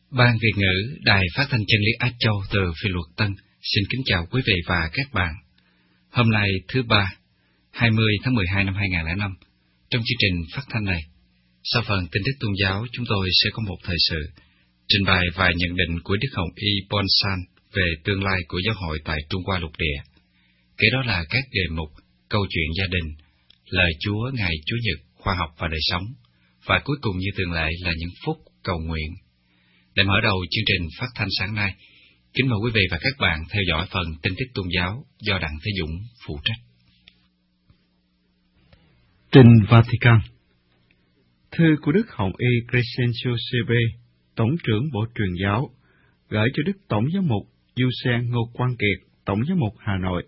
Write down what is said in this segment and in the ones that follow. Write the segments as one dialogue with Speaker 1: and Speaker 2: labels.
Speaker 1: Ban Việt ngữ Đài Phát thanh Chân lý Á Châu từ Phiên Luật Tân xin kính chào quý vị và các bạn. Hôm nay thứ Ba, 20 tháng 12 năm 2005, trong chương trình phát thanh này, sau phần tin tức tôn giáo, chúng tôi sẽ có một thời sự trình bày vài nhận định của Đức Hồng Y Bonsan về tương lai của giáo hội tại Trung Hoa lục địa. Kế đó là các đề mục câu chuyện gia đình, lời Chúa ngày Chúa Nhật, khoa học và đời sống, và cuối cùng như thường lệ là những phút cầu nguyện. Để mở đầu chương trình phát thanh sáng nay, kính mời quý vị và các bạn theo dõi phần tin tức tôn giáo do Đặng Thế Dũng phụ trách.
Speaker 2: Trình Vatican. Thư của Đức Hồng Y Crescencio CB, Tổng trưởng Bộ Truyền giáo, gửi cho Đức Tổng giám mục Giuse Ngô Quang Kiệt, Tổng giám mục Hà Nội.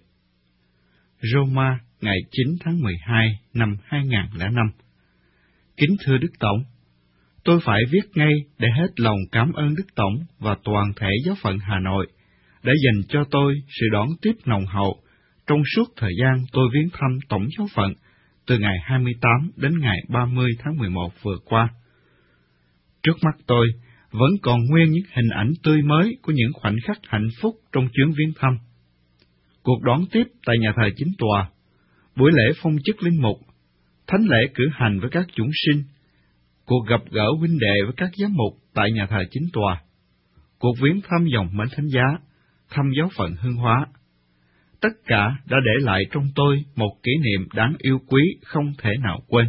Speaker 2: Roma, ngày 9 tháng 12 năm 2005. Kính thưa Đức Tổng, tôi phải viết ngay để hết lòng cảm ơn Đức Tổng và toàn thể giáo phận Hà Nội đã dành cho tôi sự đón tiếp nồng hậu trong suốt thời gian tôi viếng thăm Tổng giáo phận từ ngày 28 đến ngày 30 tháng 11 vừa qua. Trước mắt tôi vẫn còn nguyên những hình ảnh tươi mới của những khoảnh khắc hạnh phúc trong chuyến viếng thăm. Cuộc đón tiếp tại nhà thờ Chính tòa, buổi lễ phong chức linh mục, thánh lễ cử hành với các chúng sinh, cuộc gặp gỡ huynh đệ với các giám mục tại nhà thờ Chính tòa, cuộc viếng thăm dòng Mến Thánh Giá, thăm giáo phận Hương Hóa. Tất cả đã để lại trong tôi một kỷ niệm đáng yêu quý không thể nào quên.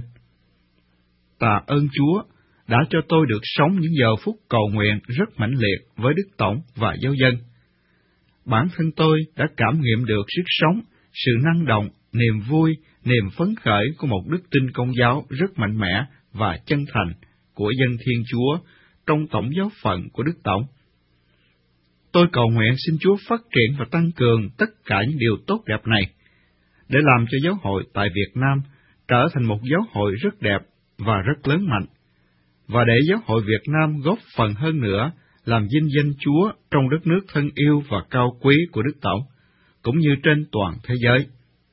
Speaker 2: Tạ ơn Chúa đã cho tôi được sống những giờ phút cầu nguyện rất mãnh liệt với Đức Tổng và giáo dân. Bản thân tôi đã cảm nghiệm được sức sống, sự năng động, niềm vui, niềm phấn khởi của một đức tin công giáo rất mạnh mẽ và chân thành của dân Thiên Chúa trong tổng giáo phận của Đức Tổng. Tôi cầu nguyện xin Chúa phát triển và tăng cường tất cả những điều tốt đẹp này, để làm cho giáo hội tại Việt Nam trở thành một giáo hội rất đẹp và rất lớn mạnh, và để giáo hội Việt Nam góp phần hơn nữa làm vinh danh Chúa trong đất nước thân yêu và cao quý của Đức Tổng, cũng như trên toàn thế giới.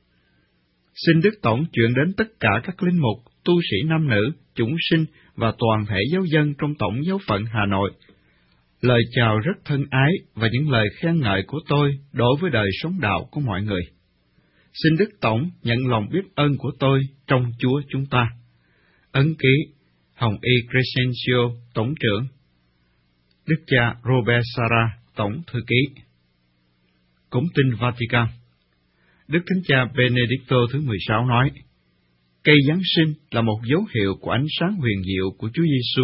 Speaker 2: Xin Đức Tổng chuyển đến tất cả các linh mục, tu sĩ nam nữ, chúng sinh và toàn thể giáo dân trong tổng giáo phận Hà Nội lời chào rất thân ái và những lời khen ngợi của tôi đối với đời sống đạo của mọi người. Xin Đức Tổng nhận lòng biết ơn của tôi trong Chúa chúng ta. Ấn ký Hồng Y Crescencio, Tổng trưởng. Đức cha Robert Sara, Tổng thư ký. Cũng tin Vatican. Đức Thánh cha Benedicto thứ 16 nói, cây Giáng sinh là một dấu hiệu của ánh sáng huyền diệu của Chúa Giêsu.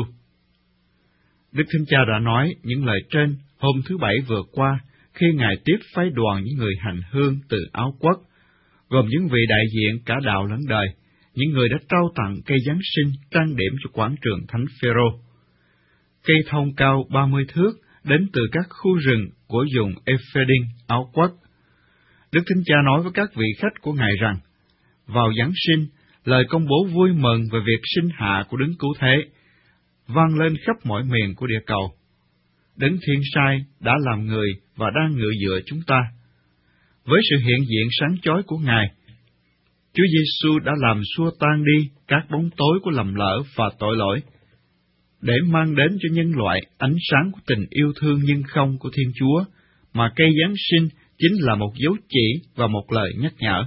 Speaker 2: Đức Thánh cha đã nói những lời trên hôm thứ Bảy vừa qua khi Ngài tiếp phái đoàn những người hành hương từ Áo Quốc, gồm những vị đại diện cả đạo lẫn đời, những người đã trao tặng cây Giáng sinh trang điểm cho quảng trường Thánh Phêrô. Cây thông cao 30 thước đến từ các khu rừng của vùng Ephedin, Áo Quốc. Đức Thánh cha nói với các vị khách của Ngài rằng, vào Giáng sinh, lời công bố vui mừng về việc sinh hạ của Đấng Cứu Thế vang lên khắp mọi miền của địa cầu. Đấng Thiên Sai đã làm người và đang ngự dựa chúng ta. Với sự hiện diện sáng chói của Ngài, Chúa Giêsu đã làm xua tan đi các bóng tối của lầm lỡ và tội lỗi, để mang đến cho nhân loại ánh sáng của tình yêu thương nhưng không của Thiên Chúa, mà cây Giáng sinh chính là một dấu chỉ và một lời nhắc nhở.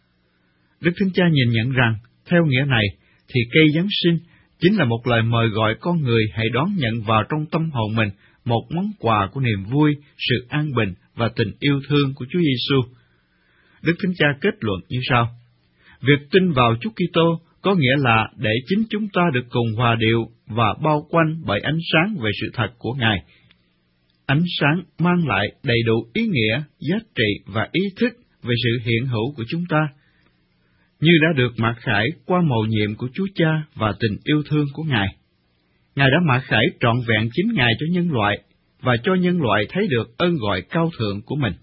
Speaker 2: Đức Thánh Cha nhìn nhận rằng, theo nghĩa này, thì cây Giáng sinh chính là một lời mời gọi con người hãy đón nhận vào trong tâm hồn mình một món quà của niềm vui, sự an bình và tình yêu thương của Chúa Giêsu. Đức Thánh Cha kết luận như sau: việc tin vào Chúa Kitô có nghĩa là để chính chúng ta được cùng hòa điệu và bao quanh bởi ánh sáng về sự thật của Ngài. Ánh sáng mang lại đầy đủ ý nghĩa, giá trị và ý thức về sự hiện hữu của chúng ta, như đã được mặc khải qua mầu nhiệm của Chúa Cha và tình yêu thương của Ngài. Ngài đã mặc khải trọn vẹn chính Ngài cho nhân loại, và cho nhân loại thấy được ơn gọi cao thượng của mình.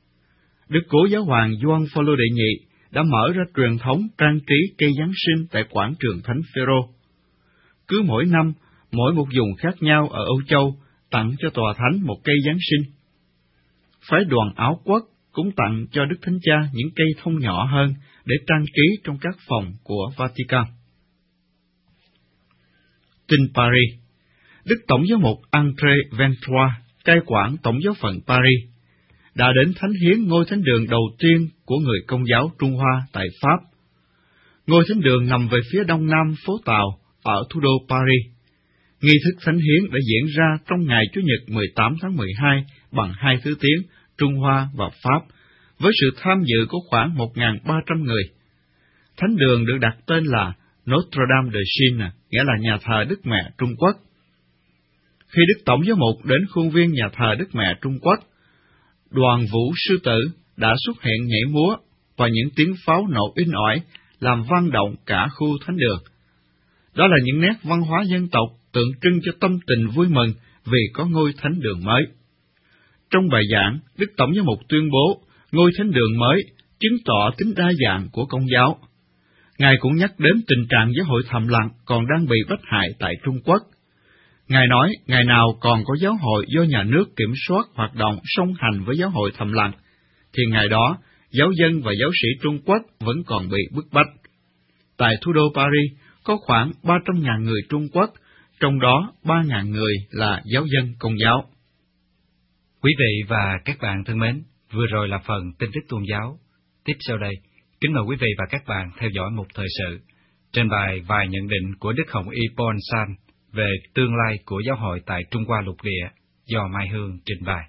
Speaker 2: Đức Cố Giáo hoàng Gioan Phaolô đệ nhị đã mở ra truyền thống trang trí cây Giáng sinh tại quảng trường Thánh Phêrô. Cứ mỗi năm, mỗi một vùng khác nhau ở Âu Châu tặng cho tòa thánh một cây Giáng sinh. Phái đoàn Áo Quốc cũng tặng cho Đức Thánh Cha những cây thông nhỏ hơn để trang trí trong các phòng của Vatican. Tin Paris. Đức Tổng giám mục André Ventura, cai quản Tổng giáo phận Paris, đã đến thánh hiến ngôi thánh đường đầu tiên của người Công giáo Trung Hoa tại Pháp. Ngôi thánh đường nằm về phía đông nam phố Tàu ở thủ đô Paris. Nghi thức thánh hiến đã diễn ra trong ngày Chủ nhật 18 tháng 12 bằng hai thứ tiếng Trung Hoa và Pháp, với sự tham dự của khoảng 1.300 người. Thánh đường được đặt tên là Notre Dame de Chine, nghĩa là nhà thờ Đức Mẹ Trung Quốc. Khi Đức Tổng giám mục đến khuôn viên nhà thờ Đức Mẹ Trung Quốc, đoàn vũ sư tử đã xuất hiện nhảy múa và những tiếng pháo nổ inh ỏi làm vang động cả khu thánh đường. Đó là những nét văn hóa dân tộc tượng trưng cho tâm tình vui mừng vì có ngôi thánh đường mới. Trong bài giảng, Đức Tổng giám mục tuyên bố ngôi thánh đường mới chứng tỏ tính đa dạng của Công giáo. Ngài cũng nhắc đến tình trạng giáo hội thầm lặng còn đang bị bách hại tại Trung Quốc. Ngài nói, ngày nào còn có giáo hội do nhà nước kiểm soát hoạt động song hành với giáo hội thầm lặng, thì ngày đó, giáo dân và giáo sĩ Trung Quốc vẫn còn bị bức bách. Tại thủ đô Paris, có khoảng 300.000 người Trung Quốc, trong đó 3.000 người là giáo dân Công giáo.
Speaker 1: Quý vị và các bạn thân mến, vừa rồi là phần tin tức tôn giáo. Tiếp sau đây, kính mời quý vị và các bạn theo dõi một thời sự trên bài vài nhận định của Đức Hồng Y Paul San về tương lai của giáo hội tại Trung Hoa lục địa do Mai Hương trình bày.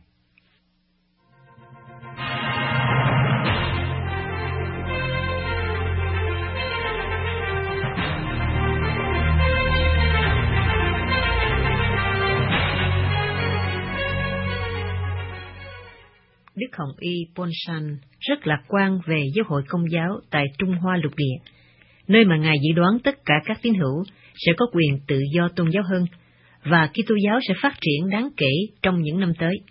Speaker 3: Đức Hồng Y Paul San rất lạc quan về giáo hội Công giáo tại Trung Hoa lục địa, nơi mà Ngài dự đoán tất cả các tín hữu sẽ có quyền tự do tôn giáo hơn, và Kitô giáo sẽ phát triển đáng kể trong những năm tới.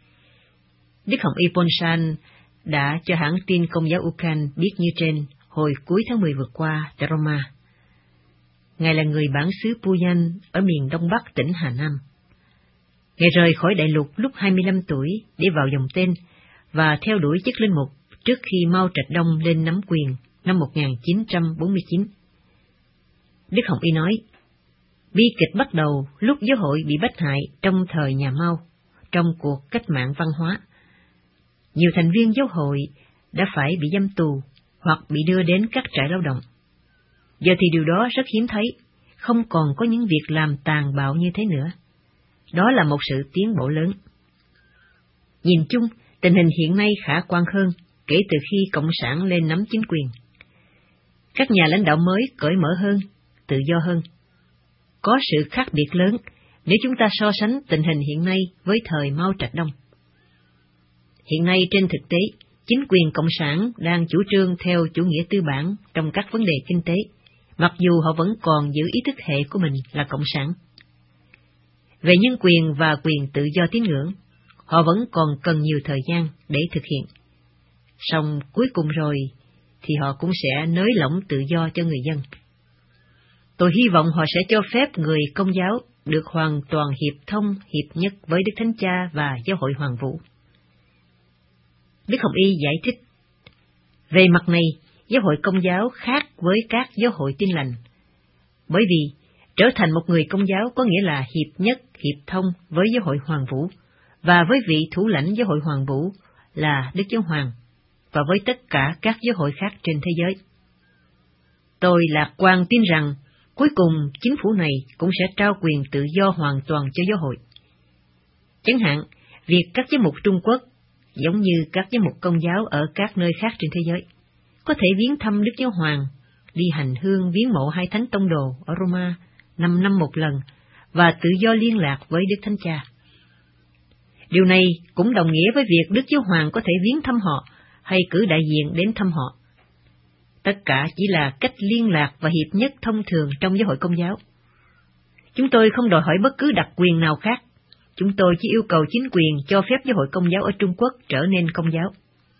Speaker 3: Đức Hồng Y Paul San đã cho hãng tin Công giáo UCAN biết như trên hồi cuối tháng 10 vừa qua tại Roma. Ngài là người bản xứ Puyan ở miền đông bắc tỉnh Hà Nam. Ngài rời khỏi đại lục lúc 25 tuổi để vào dòng tên và theo đuổi chức linh mục trước khi Mao Trạch Đông lên nắm quyền năm 1949. Đức Hồng Y nói, bi kịch bắt đầu lúc giáo hội bị bách hại trong thời nhà Mao, trong cuộc cách mạng văn hóa. Nhiều thành viên giáo hội đã phải bị giam tù hoặc bị đưa đến các trại lao động. Giờ thì điều đó rất hiếm thấy, không còn có những việc làm tàn bạo như thế nữa. Đó là một sự tiến bộ lớn. Nhìn chung, tình hình hiện nay khả quan hơn kể từ khi Cộng sản lên nắm chính quyền. Các nhà lãnh đạo mới cởi mở hơn, tự do hơn. Có sự khác biệt lớn nếu chúng ta so sánh tình hình hiện nay với thời Mao Trạch Đông. Hiện nay trên thực tế, chính quyền Cộng sản đang chủ trương theo chủ nghĩa tư bản trong các vấn đề kinh tế, mặc dù họ vẫn còn giữ ý thức hệ của mình là Cộng sản. Về nhân quyền và quyền tự do tín ngưỡng, họ vẫn còn cần nhiều thời gian để thực hiện. Song cuối cùng rồi thì họ cũng sẽ nới lỏng tự do cho người dân. Tôi hy vọng họ sẽ cho phép người Công giáo được hoàn toàn hiệp thông, hiệp nhất với Đức Thánh Cha và Giáo hội Hoàng Vũ. Đức Hồng Y giải thích, về mặt này, Giáo hội Công giáo khác với các giáo hội Tin lành, bởi vì trở thành một người Công giáo có nghĩa là hiệp nhất, hiệp thông với Giáo hội Hoàng Vũ, và với vị thủ lãnh Giáo hội Hoàng Vũ là Đức Giáo Hoàng, và với tất cả các giáo hội khác trên thế giới. Tôi lạc quan tin rằng, cuối cùng chính phủ này cũng sẽ trao quyền tự do hoàn toàn cho giáo hội. Chẳng hạn, việc các giám mục Trung Quốc, giống như các giám mục Công giáo ở các nơi khác trên thế giới, có thể viếng thăm Đức Giáo Hoàng, đi hành hương viếng mộ hai thánh tông đồ ở Roma 5 năm một lần, và tự do liên lạc với Đức Thánh Cha. Điều này cũng đồng nghĩa với việc Đức Giáo Hoàng có thể viếng thăm họ hay cử đại diện đến thăm họ. Tất cả chỉ là cách liên lạc và hiệp nhất thông thường trong giáo hội Công giáo. Chúng tôi không đòi hỏi bất cứ đặc quyền nào khác. Chúng tôi chỉ yêu cầu chính quyền cho phép giáo hội Công giáo ở Trung Quốc trở nên Công giáo.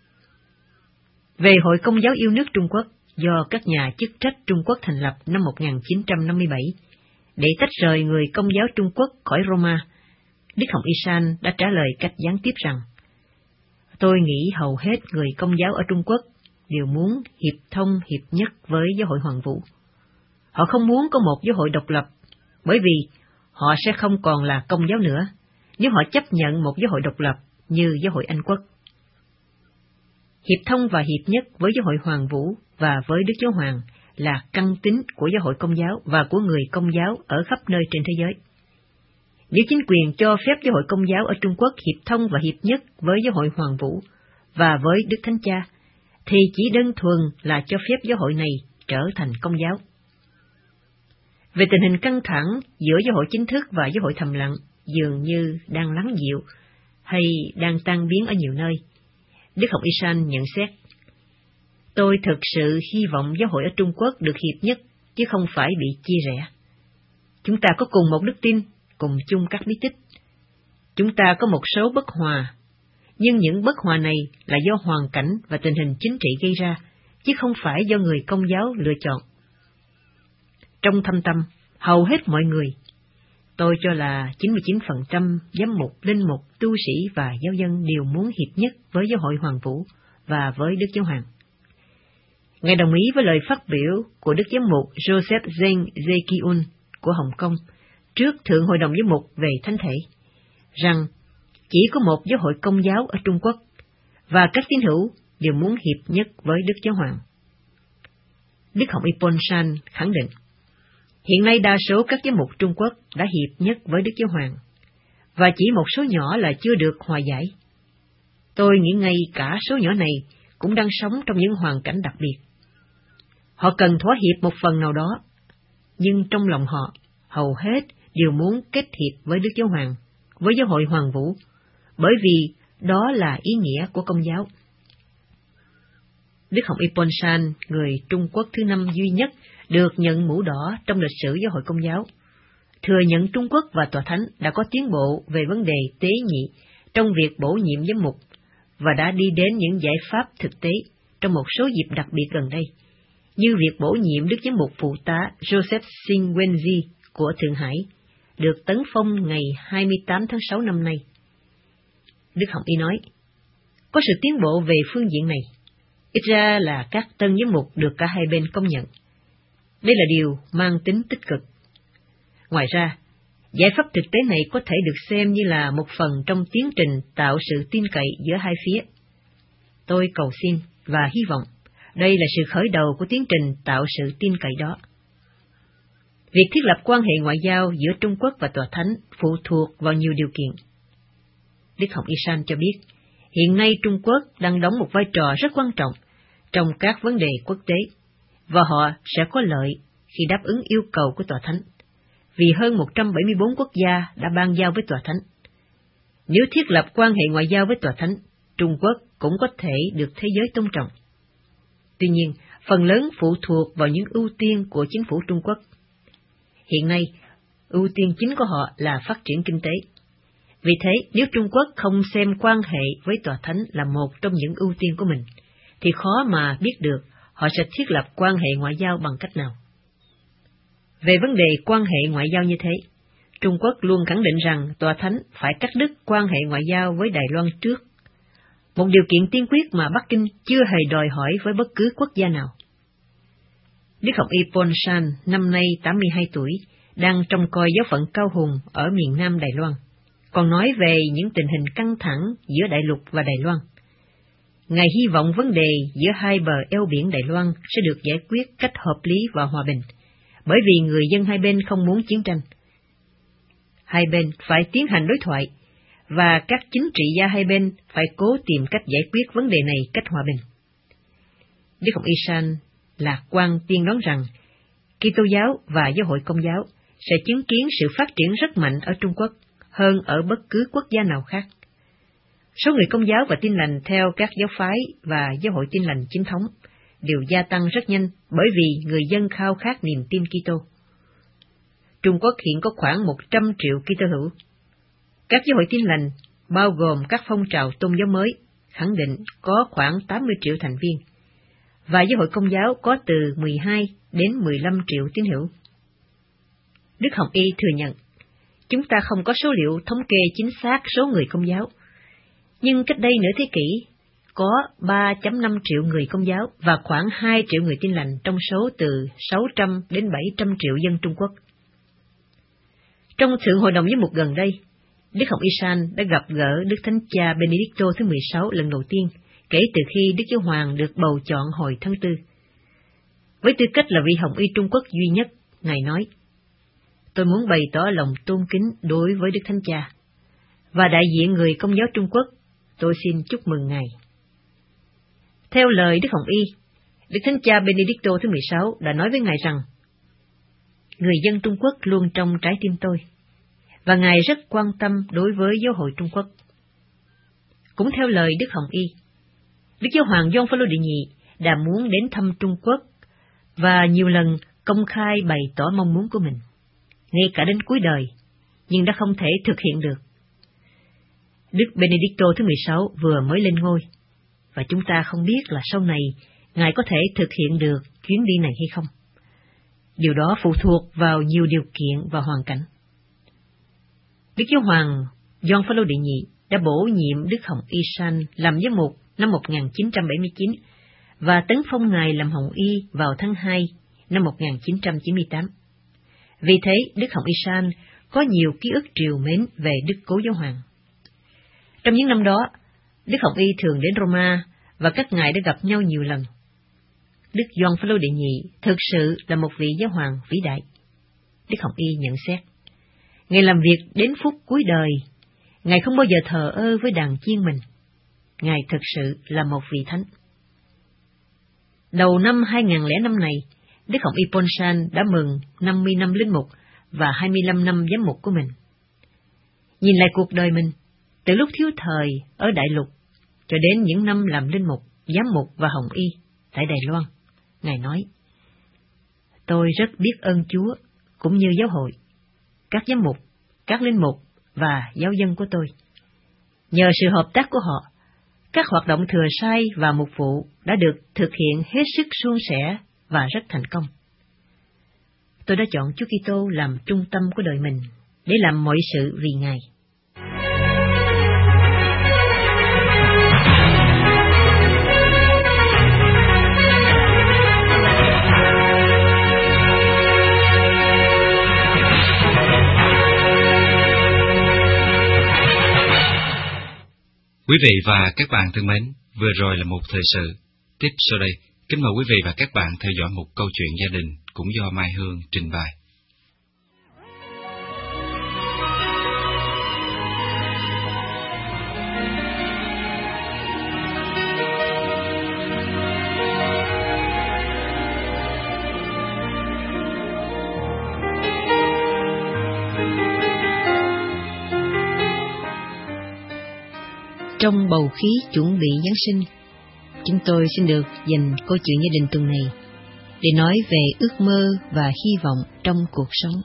Speaker 3: Về Hội Công giáo yêu nước Trung Quốc, do các nhà chức trách Trung Quốc thành lập năm 1957, để tách rời người Công giáo Trung Quốc khỏi Roma, Đức Hồng Y San đã trả lời cách gián tiếp rằng, tôi nghĩ hầu hết người Công giáo ở Trung Quốc đều muốn hiệp thông hiệp nhất với giáo hội Hoàng Vũ. Họ không muốn có một giáo hội độc lập, bởi vì họ sẽ không còn là Công giáo nữa nếu họ chấp nhận một giáo hội độc lập như giáo hội Anh Quốc. Hiệp thông và hiệp nhất với giáo hội Hoàng Vũ và với Đức Giáo Hoàng là căn tính của giáo hội Công giáo và của người Công giáo ở khắp nơi trên thế giới. Nếu chính quyền cho phép giáo hội Công giáo ở Trung Quốc hiệp thông và hiệp nhất với giáo hội Hoàng Vũ và với Đức Thánh Cha, thì chỉ đơn thuần là cho phép giáo hội này trở thành Công giáo. Về tình hình căng thẳng giữa giáo hội chính thức và giáo hội thầm lặng dường như đang lắng dịu hay đang tan biến ở nhiều nơi, Đức Hồng Y San nhận xét: Tôi thực sự hy vọng giáo hội ở Trung Quốc được hiệp nhất, chứ không phải bị chia rẽ. Chúng ta có cùng một đức tin, cùng chung các bí tích. Chúng ta có một số bất hòa, nhưng những bất hòa này là do hoàn cảnh và tình hình chính trị gây ra, chứ không phải do người Công giáo lựa chọn. Trong thâm tâm, hầu hết mọi người, tôi cho là 99% giám mục, linh mục, tu sĩ và giáo dân đều muốn hiệp nhất với giáo hội Hoàng Vũ và với Đức Giáo Hoàng. Ngài đồng ý với lời phát biểu của Đức Giám mục Joseph Zeng Zekiun của Hồng Kông trước Thượng Hội đồng Giám mục về Thánh thể, rằng chỉ có một giáo hội Công giáo ở Trung Quốc, và các tín hữu đều muốn hiệp nhất với Đức Giáo Hoàng. Đức Hồng Y Ponshan khẳng định, hiện nay đa số các giám mục Trung Quốc đã hiệp nhất với Đức Giáo Hoàng, và chỉ một số nhỏ là chưa được hòa giải. Tôi nghĩ ngay cả số nhỏ này cũng đang sống trong những hoàn cảnh đặc biệt. Họ cần thỏa hiệp một phần nào đó, nhưng trong lòng họ, hầu hết đều muốn kết hiệp với Đức Giáo Hoàng, với giáo hội Hoàng Vũ, bởi vì đó là ý nghĩa của Công giáo. Đức Hồng Y Ponshan, người Trung Quốc thứ 5 duy nhất được nhận mũ đỏ trong lịch sử giáo hội Công giáo, thừa nhận Trung Quốc và Tòa Thánh đã có tiến bộ về vấn đề tế nhị trong việc bổ nhiệm giám mục, và đã đi đến những giải pháp thực tế trong một số dịp đặc biệt gần đây, như việc bổ nhiệm Đức Giám mục Phụ tá Joseph Sinh Wenji của Thượng Hải, được tấn phong ngày 28 tháng 6 năm nay. Đức Hồng Y nói, có sự tiến bộ về phương diện này, ít ra là các tân giám mục được cả hai bên công nhận. Đây là điều mang tính tích cực. Ngoài ra, giải pháp thực tế này có thể được xem như là một phần trong tiến trình tạo sự tin cậy giữa hai phía. Tôi cầu xin và hy vọng đây là sự khởi đầu của tiến trình tạo sự tin cậy đó. Việc thiết lập quan hệ ngoại giao giữa Trung Quốc và Tòa Thánh phụ thuộc vào nhiều điều kiện. Đức Hồng Y San cho biết, hiện nay Trung Quốc đang đóng một vai trò rất quan trọng trong các vấn đề quốc tế, và họ sẽ có lợi khi đáp ứng yêu cầu của Tòa Thánh, vì hơn 174 quốc gia đã ban giao với Tòa Thánh. Nếu thiết lập quan hệ ngoại giao với Tòa Thánh, Trung Quốc cũng có thể được thế giới tôn trọng. Tuy nhiên, phần lớn phụ thuộc vào những ưu tiên của chính phủ Trung Quốc. Hiện nay, ưu tiên chính của họ là phát triển kinh tế. Vì thế, nếu Trung Quốc không xem quan hệ với Tòa Thánh là một trong những ưu tiên của mình, thì khó mà biết được họ sẽ thiết lập quan hệ ngoại giao bằng cách nào. Về vấn đề quan hệ ngoại giao như thế, Trung Quốc luôn khẳng định rằng Tòa Thánh phải cắt đứt quan hệ ngoại giao với Đài Loan trước, một điều kiện tiên quyết mà Bắc Kinh chưa hề đòi hỏi với bất cứ quốc gia nào. Đức Hồng Y Ponshan, năm nay 82 tuổi, đang trông coi giáo phận Cao Hùng ở miền Nam Đài Loan, còn nói về những tình hình căng thẳng giữa Đại Lục và Đài Loan. Ngài hy vọng vấn đề giữa hai bờ eo biển Đài Loan sẽ được giải quyết cách hợp lý và hòa bình, bởi vì người dân hai bên không muốn chiến tranh. Hai bên phải tiến hành đối thoại, và các chính trị gia hai bên phải cố tìm cách giải quyết vấn đề này cách hòa bình. Đức Hồng Y San lạc quan tiên đoán rằng Kitô giáo và giáo hội Công giáo sẽ chứng kiến sự phát triển rất mạnh ở Trung Quốc hơn ở bất cứ quốc gia nào khác. Số người Công giáo và Tin lành theo các giáo phái và giáo hội Tin lành chính thống đều gia tăng rất nhanh bởi vì người dân khao khát niềm tin Kitô. Trung Quốc hiện có khoảng 100 triệu Kitô hữu. Các giáo hội Tin lành, bao gồm các phong trào tôn giáo mới, khẳng định có khoảng 80 triệu thành viên, và giáo hội Công giáo có từ 12 đến 15 triệu tín hữu. Đức Hồng Y thừa nhận, chúng ta không có số liệu thống kê chính xác số người Công giáo, nhưng cách đây nửa thế kỷ, có 3.5 triệu người Công giáo và khoảng 2 triệu người Tin lành trong số từ 600 đến 700 triệu dân Trung Quốc. Trong Thượng Hội đồng Giám mục gần đây, Đức Hồng Y San đã gặp gỡ Đức Thánh Cha Benedicto thứ 16 lần đầu tiên kể từ khi Đức Giáo Hoàng được bầu chọn hồi tháng 4. Với tư cách là vị Hồng Y Trung Quốc duy nhất, Ngài nói, tôi muốn bày tỏ lòng tôn kính đối với Đức Thánh Cha, và đại diện người Công giáo Trung Quốc, tôi xin chúc mừng Ngài. Theo lời Đức Hồng Y, Đức Thánh Cha Benedicto thứ 16 đã nói với Ngài rằng, người dân Trung Quốc luôn trong trái tim tôi, và Ngài rất quan tâm đối với giáo hội Trung Quốc. Cũng theo lời Đức Hồng Y, Đức Giáo Hoàng Gioan Phaolô đệ nhị đã muốn đến thăm Trung Quốc và nhiều lần công khai bày tỏ mong muốn của mình, ngay cả đến cuối đời, nhưng đã không thể thực hiện được. Đức Benedicto thứ 16 vừa mới lên ngôi, và chúng ta không biết là sau này Ngài có thể thực hiện được chuyến đi này hay không. Điều đó phụ thuộc vào nhiều điều kiện và hoàn cảnh. Đức Giáo Hoàng Gioan Phaolô đệ nhị đã bổ nhiệm Đức Hồng Y San làm giám mục năm 1979 và tấn phong Ngài làm Hồng Y vào tháng 2 năm 1998. Vì thế, Đức Hồng Y San có nhiều ký ức trìu mến về Đức Cố Giáo Hoàng. Trong những năm đó, Đức Hồng Y thường đến Roma và các ngài đã gặp nhau nhiều lần. Đức Gioan Phaolô đệ nhị thực sự là một vị giáo hoàng vĩ đại. Đức Hồng Y nhận xét, Ngài làm việc đến phút cuối đời, Ngài không bao giờ thờ ơ với đàn chiên mình. Ngài thực sự là một vị thánh. Đầu năm 2005 này, Đức Hồng Y Ponsan đã mừng 50 năm linh mục và 25 năm giám mục của mình. Nhìn lại cuộc đời mình, từ lúc thiếu thời ở Đại Lục cho đến những năm làm linh mục, giám mục và Hồng Y tại Đài Loan, Ngài nói, tôi rất biết ơn Chúa cũng như giáo hội, các giám mục, các linh mục và giáo dân của tôi. Nhờ sự hợp tác của họ, các hoạt động thừa sai và mục vụ đã được thực hiện hết sức suôn sẻ và rất thành công. Tôi đã chọn Chúa Kitô làm trung tâm của đời mình để làm mọi sự vì Ngài.
Speaker 1: Quý vị và các bạn thân mến, vừa rồi là một thời sự. Tiếp sau đây, kính mời quý vị và các bạn theo dõi một câu chuyện gia đình cũng do Mai Hương trình bày.
Speaker 3: Trong bầu khí chuẩn bị Giáng sinh, chúng tôi xin được dành câu chuyện gia đình tuần này để nói về ước mơ và hy vọng trong cuộc sống.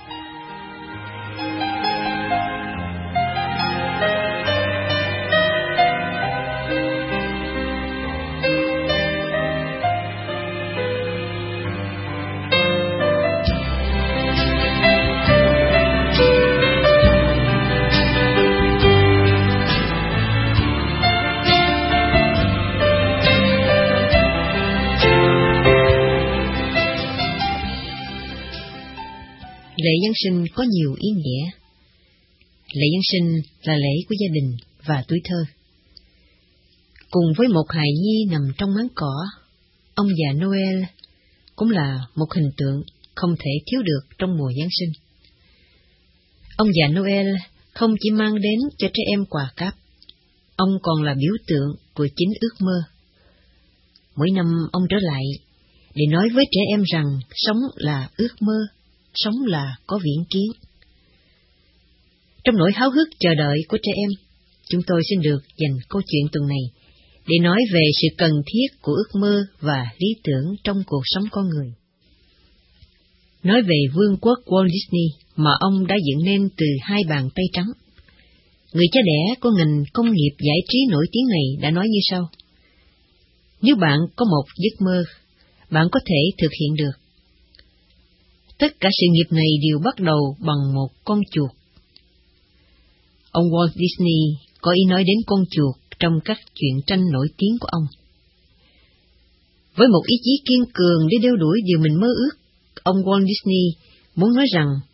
Speaker 3: Lễ Giáng sinh có nhiều ý nghĩa. Lễ Giáng sinh là lễ của gia đình và tuổi thơ. Cùng với một hài nhi nằm trong máng cỏ, ông già Noel cũng là một hình tượng không thể thiếu được trong mùa Giáng sinh. Ông già Noel không chỉ mang đến cho trẻ em quà cáp, ông còn là biểu tượng của chính ước mơ. Mỗi năm ông trở lại để nói với trẻ em rằng sống là ước mơ, sống là có viễn kiến. Trong nỗi háo hức chờ đợi của trẻ em, chúng tôi xin được dành câu chuyện tuần này để nói về sự cần thiết của ước mơ và lý tưởng trong cuộc sống con người. Nói về vương quốc Walt Disney mà ông đã dựng nên từ hai bàn tay trắng. Người cha đẻ của ngành công nghiệp giải trí nổi tiếng này đã nói như sau: nếu bạn có một giấc mơ, bạn có thể thực hiện được. Tất cả sự nghiệp này đều bắt đầu bằng một con chuột. Ông Walt Disney có ý nói đến con chuột trong các truyện tranh nổi tiếng của ông. Với một ý chí kiên cường để đeo đuổi điều mình mơ ước, ông Walt Disney muốn nói rằng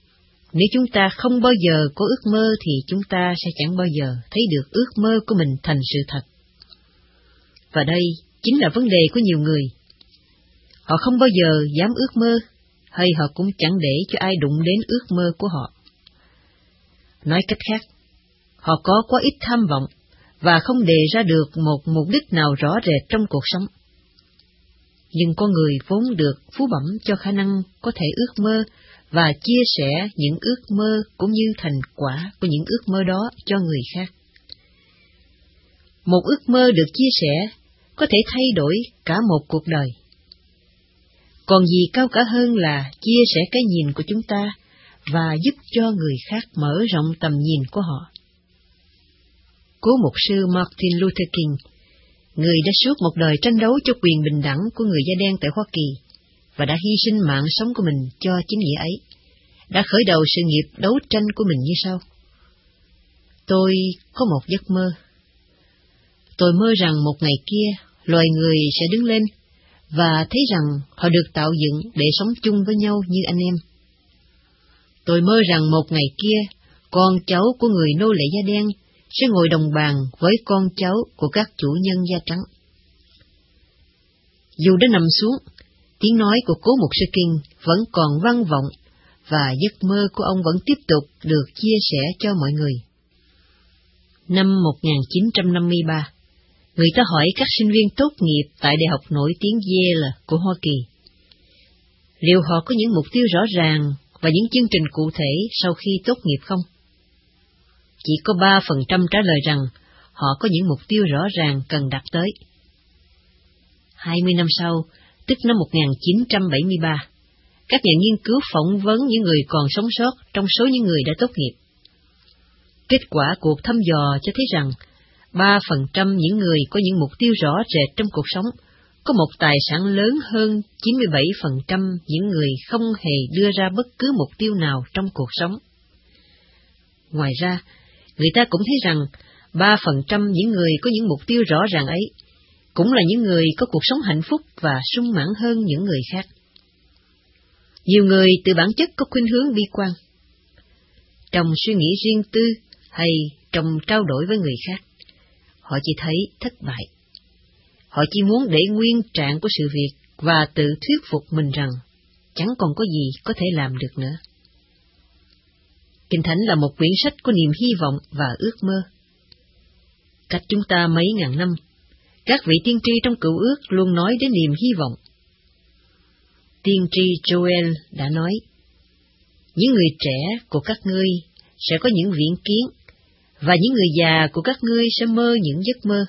Speaker 3: Nếu chúng ta không bao giờ có ước mơ thì chúng ta sẽ chẳng bao giờ thấy được ước mơ của mình thành sự thật. Và đây chính là vấn đề của nhiều người. Họ không bao giờ dám ước mơ, hay họ cũng chẳng để cho ai đụng đến ước mơ của họ. Nói cách khác, họ có quá ít tham vọng và không đề ra được một mục đích nào rõ rệt trong cuộc sống. Nhưng con người vốn được phú bẩm cho khả năng có thể ước mơ và chia sẻ những ước mơ cũng như thành quả của những ước mơ đó cho người khác. Một ước mơ được chia sẻ có thể thay đổi cả một cuộc đời. Còn gì cao cả hơn là chia sẻ cái nhìn của chúng ta và giúp cho người khác mở rộng tầm nhìn của họ. Cố mục sư Martin Luther King, người đã suốt một đời tranh đấu cho quyền bình đẳng của người da đen tại Hoa Kỳ và đã hy sinh mạng sống của mình cho chính nghĩa ấy, đã khởi đầu sự nghiệp đấu tranh của mình như sau. Tôi có một giấc mơ. Tôi mơ rằng một ngày kia loài người sẽ đứng lên và thấy rằng họ được tạo dựng để sống chung với nhau như anh em. Tôi mơ rằng một ngày kia con cháu của người nô lệ da đen sẽ ngồi đồng bàn với con cháu của các chủ nhân da trắng. Dù đã nằm xuống, tiếng nói của cố mục sư King vẫn còn vang vọng và giấc mơ của ông vẫn tiếp tục được chia sẻ cho mọi người. Năm 1953, người ta hỏi các sinh viên tốt nghiệp tại Đại học nổi tiếng Yale của Hoa Kỳ, liệu họ có những mục tiêu rõ ràng và những chương trình cụ thể sau khi tốt nghiệp không? Chỉ có 3% trả lời rằng họ có những mục tiêu rõ ràng cần đạt tới. 20 năm sau, tức năm 1973, các nhà nghiên cứu phỏng vấn những người còn sống sót trong số những người đã tốt nghiệp. Kết quả cuộc thăm dò cho thấy rằng 3% những người có những mục tiêu rõ rệt trong cuộc sống có một tài sản lớn hơn 97% những người không hề đưa ra bất cứ mục tiêu nào trong cuộc sống. Ngoài ra, người ta cũng thấy rằng 3% những người có những mục tiêu rõ ràng ấy cũng là những người có cuộc sống hạnh phúc và sung mãn hơn những người khác. Nhiều người từ bản chất có khuynh hướng bi quan, trong suy nghĩ riêng tư hay trong trao đổi với người khác. Họ chỉ thấy thất bại. Họ chỉ muốn để nguyên trạng của sự việc và tự thuyết phục mình rằng chẳng còn có gì có thể làm được nữa. Kinh Thánh là một quyển sách có niềm hy vọng và ước mơ. Cách chúng ta mấy ngàn năm, các vị tiên tri trong Cựu Ước luôn nói đến niềm hy vọng. Tiên tri Joel đã nói, những người trẻ của các ngươi sẽ có những viễn kiến, và những người già của các ngươi sẽ mơ những giấc mơ.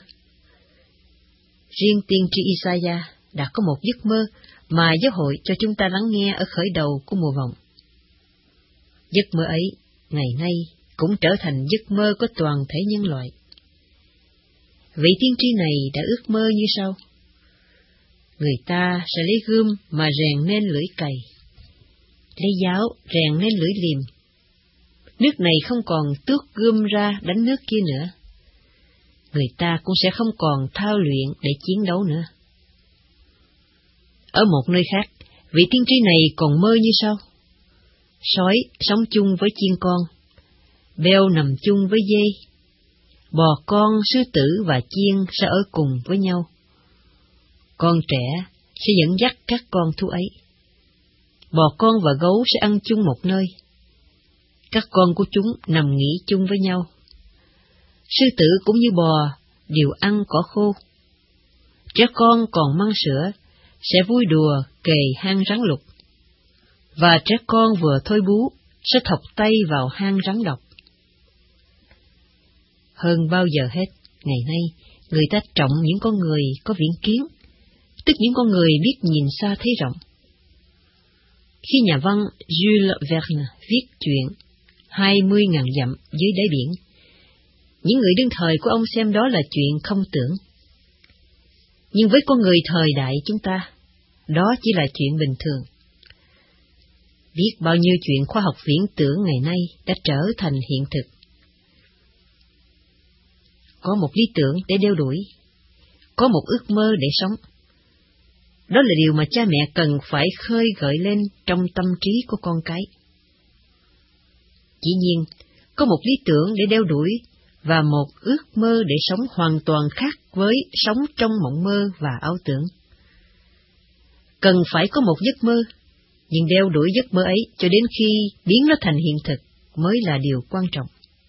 Speaker 3: Riêng tiên tri Isaiah đã có một giấc mơ mà giáo hội cho chúng ta lắng nghe ở khởi đầu của mùa vọng. Giấc mơ ấy, ngày nay, cũng trở thành giấc mơ của toàn thể nhân loại. Vị tiên tri này đã ước mơ như sau: người ta sẽ lấy gươm mà rèn nên lưỡi cày, lấy giáo rèn nên lưỡi liềm. Nước này không còn tước gươm ra đánh nước kia nữa. Người ta cũng sẽ không còn thao luyện để chiến đấu nữa. Ở một nơi khác, vị tiên tri này còn mơ như sau: sói sống chung với chiên con, beo nằm chung với dê, bò con, sư tử và chiên sẽ ở cùng với nhau. Con trẻ sẽ dẫn dắt các con thú ấy. Bò con và gấu sẽ ăn chung một nơi. Các con của chúng nằm nghỉ chung với nhau. Sư tử cũng như bò đều ăn cỏ khô. Trẻ con còn măng sữa sẽ vui đùa kề hang rắn lục, và trẻ con vừa thôi bú sẽ thọc tay vào hang rắn độc. Hơn bao giờ hết, ngày nay, người ta trọng những con người có viễn kiến, tức những con người biết nhìn xa thấy rộng. Khi nhà văn Jules Verne viết chuyện 20.000 dặm dưới đáy biển, những người đương thời của ông xem đó là chuyện không tưởng. Nhưng với con người thời đại chúng ta, đó chỉ là chuyện bình thường. Biết bao nhiêu chuyện khoa học viễn tưởng ngày nay đã trở thành hiện thực. Có một lý tưởng để đeo đuổi, có một ước mơ để sống. Đó là điều mà cha mẹ cần phải khơi gợi lên trong tâm trí của con cái. Chỉ nhiên, có một lý tưởng để đeo đuổi và một ước mơ để sống hoàn toàn khác với sống trong mộng mơ và ảo tưởng. Cần phải có một giấc mơ, nhưng đeo đuổi giấc mơ ấy cho đến khi biến nó thành hiện thực mới là điều quan trọng.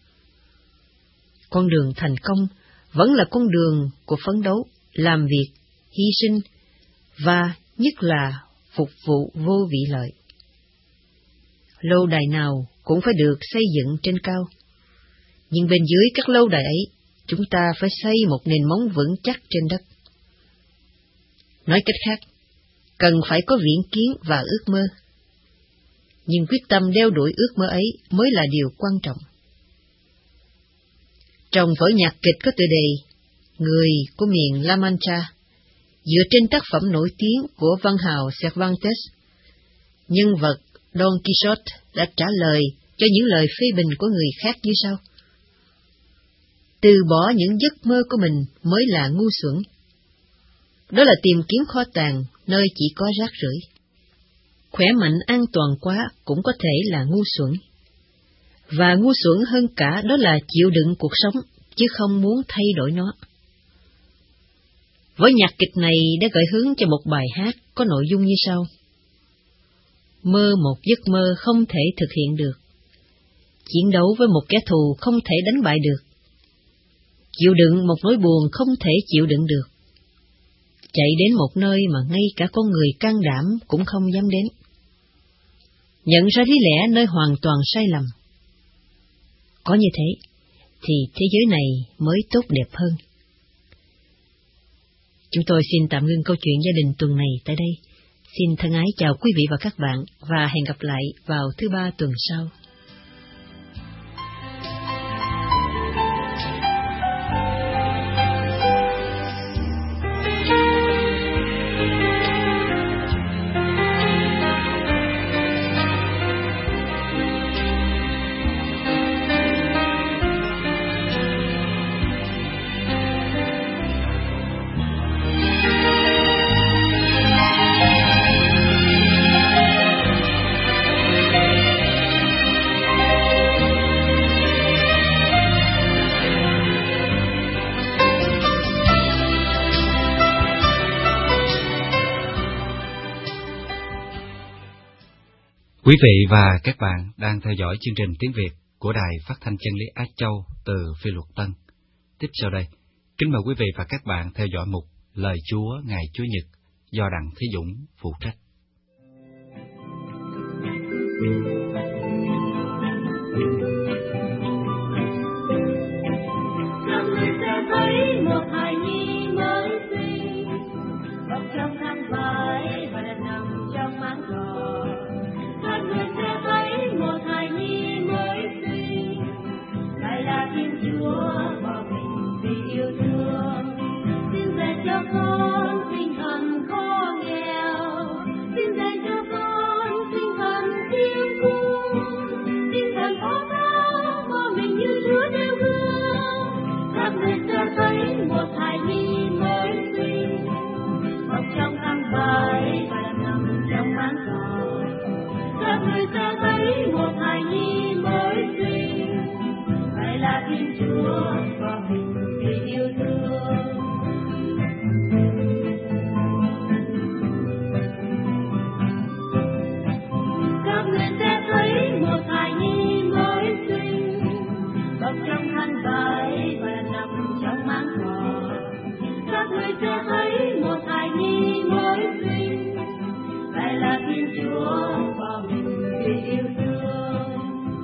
Speaker 3: Con đường thành công vẫn là con đường của phấn đấu, làm việc, hy sinh và nhất là phục vụ vô vị lợi. Lâu đài nào cũng phải được xây dựng trên cao, nhưng bên dưới các lâu đài ấy, chúng ta phải xây một nền móng vững chắc trên đất. Nói cách khác, cần phải có viễn kiến và ước mơ, nhưng quyết tâm đeo đuổi ước mơ ấy mới là điều quan trọng. Trong vở nhạc kịch có tựa đề Người của miền La Mancha, dựa trên tác phẩm nổi tiếng của văn hào Cervantes, nhân vật Don Quixote đã trả lời cho những lời phê bình của người khác như sau: từ bỏ những giấc mơ của mình mới là ngu xuẩn. Đó là tìm kiếm kho tàng nơi chỉ có rác rưởi. Khỏe mạnh an toàn quá cũng có thể là ngu xuẩn. Và ngu xuẩn hơn cả đó là chịu đựng cuộc sống, chứ không muốn thay đổi nó. Vở nhạc kịch này đã gợi hướng cho một bài hát có nội dung như sau: mơ một giấc mơ không thể thực hiện được, chiến đấu với một kẻ thù không thể đánh bại được, chịu đựng một nỗi buồn không thể chịu đựng được, chạy đến một nơi mà ngay cả con người can đảm cũng không dám đến, nhận ra lý lẽ nơi hoàn toàn sai lầm. Có như thế, thì thế giới này mới tốt đẹp hơn. Chúng tôi xin tạm ngưng câu chuyện gia đình tuần này tại đây. Xin thân ái chào quý vị và các bạn, và hẹn gặp lại vào thứ Ba tuần sau.
Speaker 1: Quý vị và các bạn đang theo dõi chương trình tiếng Việt của Đài Phát thanh Chân lý Á Châu từ Phi Luật Tân. Tiếp sau đây, kính mời quý vị và các bạn theo dõi mục Lời Chúa ngày Chúa Nhật do Đặng Thế Dũng phụ trách.
Speaker 4: Các người sẽ thấy một hài nhi mới sinh, bọc trong khăn vải và đặt nằm trong máng cỏ. Các người sẽ thấy một hài nhi mới sinh, lại là Thiên Chúa bỏ mình vì yêu thương. Xin dạy cho con tinh thần khó nghèo, xin dạy cho con tinh thần thiên cung, tinh thần phó thác bỏ mình như Chúa nêu gương. Các người sẽ thấy một hài nhi mới sinh, bọc trong khăn vải và đặt nằm trong máng cỏ. Các người sẽ thấy một hài nhi mới sinh, lại là Thiên Chúa bỏ mình vì yêu thương. Các người sẽ thấy một hài nhi mới sinh, bọc trong khăn vải và nằm trong máng cỏ. Các người sẽ thấy một hài nhi mới sinh, lại là Thiên Chúa bỏ mình vì yêu thương.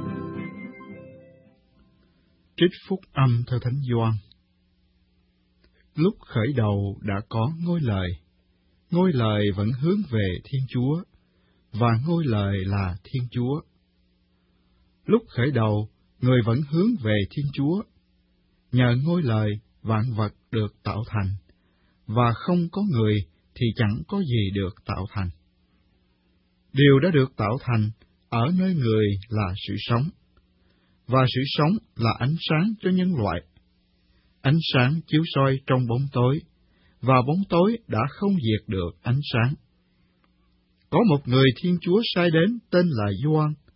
Speaker 2: Trích phúc âm theo Thánh Gioan. Lúc khởi đầu đã có ngôi lời vẫn hướng về Thiên Chúa, và ngôi lời là Thiên Chúa. Lúc khởi đầu, người vẫn hướng về Thiên Chúa. Nhờ ngôi lời, vạn vật được tạo thành, và không có người thì chẳng có gì được tạo thành. Điều đã được tạo thành ở nơi người là sự sống, và sự sống là ánh sáng cho nhân loại. Ánh sáng chiếu soi trong bóng tối, và bóng tối đã không diệt được ánh sáng. Có một người Thiên Chúa sai đến tên là Gioan.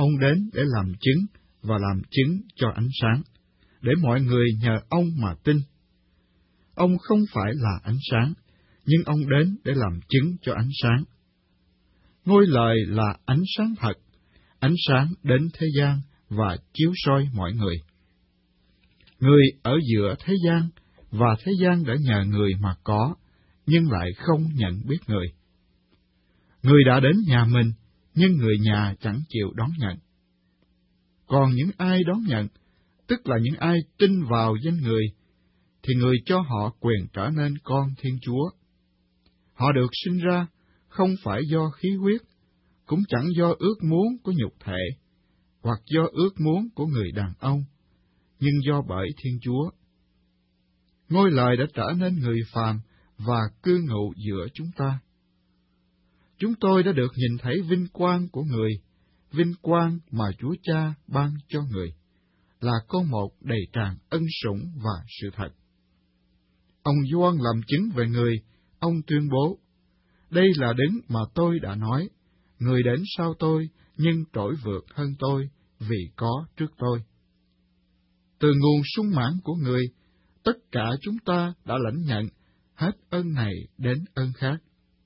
Speaker 2: ông đến để làm chứng và làm chứng cho ánh sáng, để mọi người nhờ ông mà tin. Ông không phải là ánh sáng, nhưng ông đến để làm chứng cho ánh sáng. Ngôi lời là ánh sáng thật, ánh sáng đến thế gian và chiếu soi mọi người. Người ở giữa thế gian, và thế gian đã nhờ người mà có, nhưng lại không nhận biết người. Người đã đến nhà mình, nhưng người nhà chẳng chịu đón nhận. Còn những ai đón nhận, tức là những ai tin vào danh người, thì người cho họ quyền trở nên con Thiên Chúa. Họ được sinh ra không phải do khí huyết, cũng chẳng do ước muốn của nhục thể, hoặc do ước muốn của người đàn ông, nhưng do bởi Thiên Chúa. Ngôi lời đã trở nên người phàm và cư ngụ giữa chúng ta. Chúng tôi đã được nhìn thấy vinh quang của người, vinh quang mà Chúa Cha ban cho người, là con một đầy tràn ân sủng và sự thật. Ông Gioan làm chứng về người, ông tuyên bố, đây là đấng mà tôi đã nói, người đến sau tôi, nhưng trỗi vượt hơn tôi, vì có trước tôi. Từ nguồn sung mãn của người, tất cả chúng ta đã lãnh nhận hết ơn này đến ơn khác.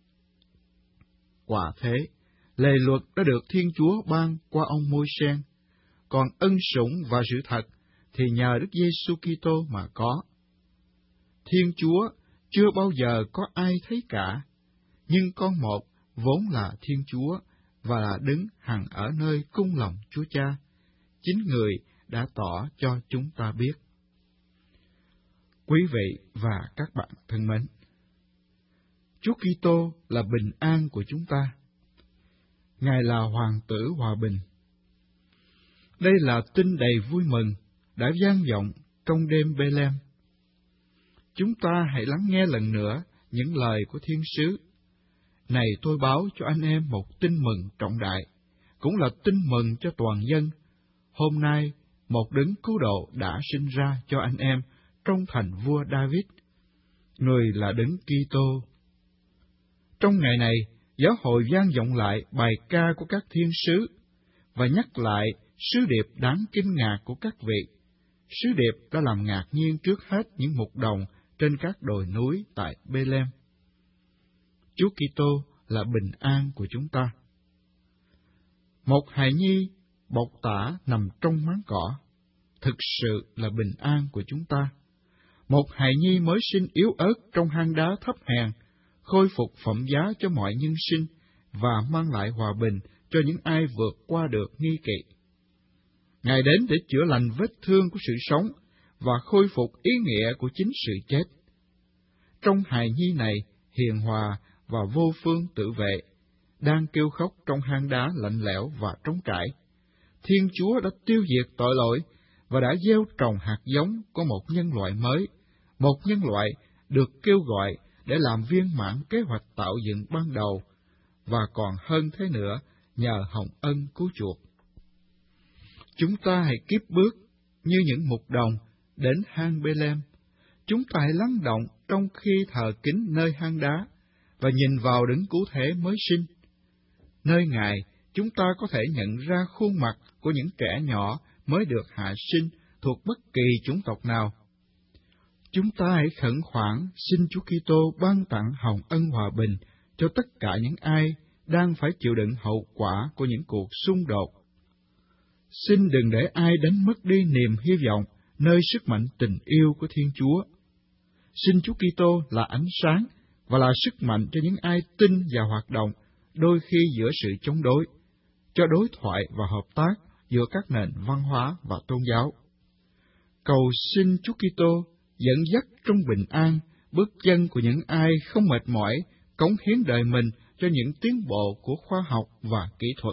Speaker 2: Quả thế, lề luật đã được Thiên Chúa ban qua ông Môi-se, còn ân sủng và sự thật thì nhờ Đức Giêsu Kitô mà có. Thiên Chúa chưa bao giờ có ai thấy cả, nhưng con một vốn là Thiên Chúa và là đứng hằng ở nơi cung lòng Chúa Cha, chính người đã tỏ cho chúng ta biết. Quý vị và các bạn thân mến, Chúa Kitô là bình an của chúng ta. Ngài là Hoàng tử hòa bình. Đây là tin đầy vui mừng đã vang vọng trong đêm Bê-lem. Chúng ta hãy lắng nghe lần nữa những lời của thiên sứ. Này tôi báo cho anh em một tin mừng trọng đại, cũng là tin mừng cho toàn dân. Hôm nay, một đấng cứu độ đã sinh ra cho anh em trong thành vua David. Người là đấng Kitô. Trong ngày này, giáo hội vang vọng lại bài ca của các thiên sứ, và nhắc lại sứ điệp đáng kinh ngạc của các vị. Sứ điệp đã làm ngạc nhiên trước hết những mục đồng trên các đồi núi tại Bê-lem. Chúa Kitô là bình an của chúng ta. Một hài nhi bọc tả nằm trong máng cỏ, thực sự là bình an của chúng ta. Một hài nhi mới sinh yếu ớt trong hang đá thấp hèn, khôi phục phẩm giá cho mọi nhân sinh và mang lại hòa bình cho những ai vượt qua được nghi kỵ. Ngài đến để chữa lành vết thương của sự sống và khôi phục ý nghĩa của chính sự chết. Trong hài nhi này, hiền hòa và vô phương tự vệ, đang kêu khóc trong hang đá lạnh lẽo và trống trải. Thiên Chúa đã tiêu diệt tội lỗi và đã gieo trồng hạt giống của một nhân loại mới, một nhân loại được kêu gọi để làm viên mãn kế hoạch tạo dựng ban đầu, và còn hơn thế nữa nhờ hồng ân cứu chuộc. Chúng ta hãy kiếp bước như những mục đồng đến hang Bê-lem. Chúng ta hãy lắng động trong khi thờ kính nơi hang đá và nhìn vào đấng cứu thế mới sinh. Nơi Ngài, chúng ta có thể nhận ra khuôn mặt của những trẻ nhỏ mới được hạ sinh thuộc bất kỳ chủng tộc nào. Chúng ta hãy khẩn khoản xin Chúa Kitô ban tặng hồng ân hòa bình cho tất cả những ai đang phải chịu đựng hậu quả của những cuộc xung đột. Xin đừng để ai đánh mất đi niềm hy vọng nơi sức mạnh tình yêu của Thiên Chúa. Xin Chúa Kitô là ánh sáng và là sức mạnh cho những ai tin và hoạt động, đôi khi giữa sự chống đối, cho đối thoại và hợp tác giữa các nền văn hóa và tôn giáo. Cầu xin Chúa Kitô dẫn dắt trong bình an bước chân của những ai không mệt mỏi, cống hiến đời mình cho những tiến bộ của khoa học và kỹ thuật.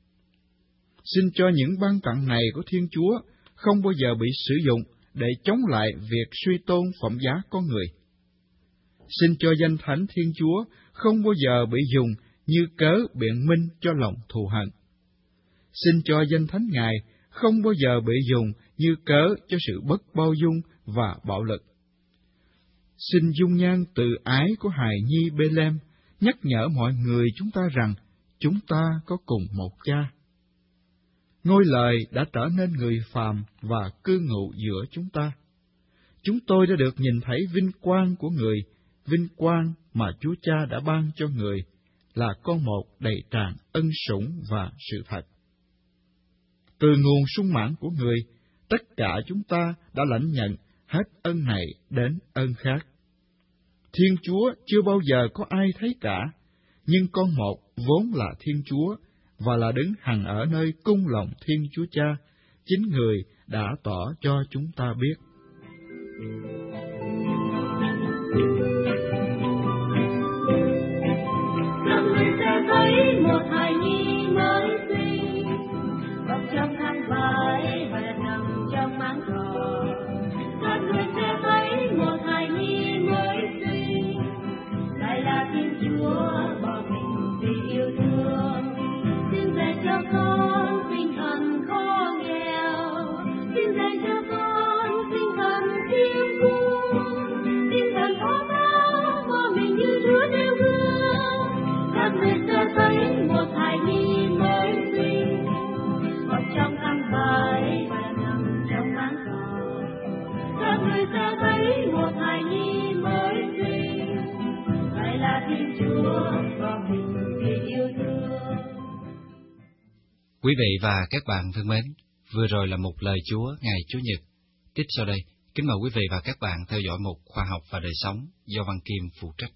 Speaker 2: Xin cho những ban tặng này của Thiên Chúa không bao giờ bị sử dụng để chống lại việc suy tôn phẩm giá con người. Xin cho danh thánh Thiên Chúa không bao giờ bị dùng như cớ biện minh cho lòng thù hận. Xin cho danh thánh Ngài không bao giờ bị dùng như cớ cho sự bất bao dung và bạo lực. Xin dung nhan từ ái của hài nhi Bê-lem nhắc nhở mọi người chúng ta rằng chúng ta có cùng một cha. Ngôi Lời đã trở nên người phàm và cư ngụ giữa chúng ta. Chúng tôi đã được nhìn thấy vinh quang của người, vinh quang mà Chúa Cha đã ban cho người, là con một đầy tràn ân sủng và sự thật. Từ nguồn sung mãn của người, tất cả chúng ta đã lãnh nhận hết ân này đến ân khác. Thiên Chúa chưa bao giờ có ai thấy cả, nhưng con một vốn là Thiên Chúa và là đứng hằng ở nơi cung lòng Thiên Chúa Cha, chính người đã tỏ cho chúng ta biết.
Speaker 4: Các người sẽ thấy một hài nhi mới sinh, bọc trong khăn vải và đang nằm trong máng thọ. Các người sẽ thấy một hài nhi mới sinh, lại là Thiên Chúa bỏ mình vì yêu thương. Xin dạy cho con tinh thần khó nghèo, xin dạy cho con tinh thần khiêm cung, tinh thần khó thao bỏ mình như Chúa nêu gương. Các người sẽ thấy một hài nhi mới sinh, bọc trong khăn vải và nằm trong máng thọ. Các người sẽ thấy một hài nhi mới sinh, lại là Thiên Chúa bỏ mình vì yêu thương.
Speaker 1: Quý vị và các bạn thân mến, vừa rồi là một lời Chúa ngày Chủ nhật. Tiếp sau đây, kính mời quý vị và các bạn theo dõi một khoa học và đời sống do Văn Kim phụ trách.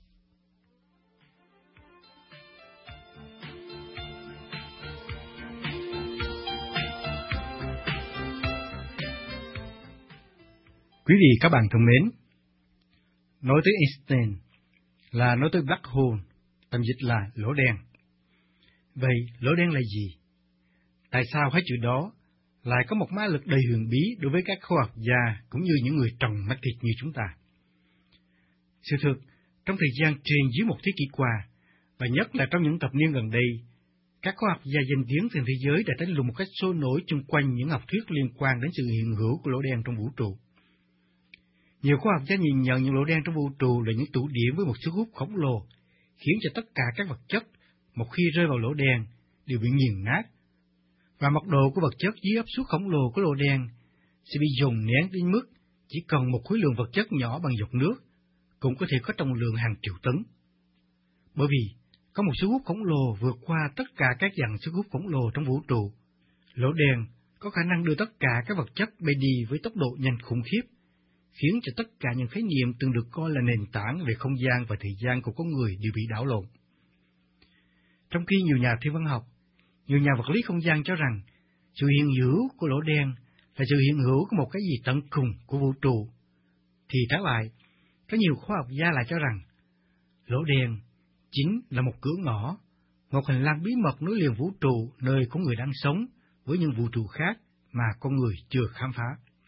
Speaker 5: Quý vị các bạn thân mến, nói tới Einstein là nói tới black hole, tạm dịch là lỗ đen. Vậy lỗ đen là gì? Tại sao hai chữ đó lại có một ma lực đầy huyền bí đối với các khoa học gia cũng như những người trồng mắt thịt như chúng ta? Sự thực, trong thời gian trên dưới một thế kỷ qua, và nhất là trong những thập niên gần đây, các khoa học gia danh tiếng trên thế giới đã tranh luận một cách sôi nổi chung quanh những học thuyết liên quan đến sự hiện hữu của lỗ đen trong vũ trụ. Nhiều khoa học gia nhìn nhận những lỗ đen trong vũ trụ là những tụ điểm với một sức hút khổng lồ, khiến cho tất cả các vật chất, một khi rơi vào lỗ đen, đều bị nghiền nát, và mật độ của vật chất dưới áp suất khổng lồ của lỗ đen sẽ bị dồn nén đến mức chỉ cần một khối lượng vật chất nhỏ bằng giọt nước cũng có thể có trọng lượng hàng triệu tấn. Bởi vì có một sức hút khổng lồ vượt qua tất cả các dạng sức hút khổng lồ trong vũ trụ, lỗ đen có khả năng đưa tất cả các vật chất bay đi với tốc độ nhanh khủng khiếp, khiến cho tất cả những khái niệm từng được coi là nền tảng về không gian và thời gian của con người đều bị đảo lộn. Trong khi nhiều nhà thiên văn học, nhiều nhà vật lý không gian cho rằng sự hiện hữu của lỗ đen là sự hiện hữu của một cái gì tận cùng của vũ trụ, thì trái lại, có nhiều khoa học gia lại cho rằng lỗ đen chính là một cửa ngõ, một hành lang bí mật nối liền vũ trụ nơi con người đang sống với những vũ trụ khác mà con người chưa khám phá.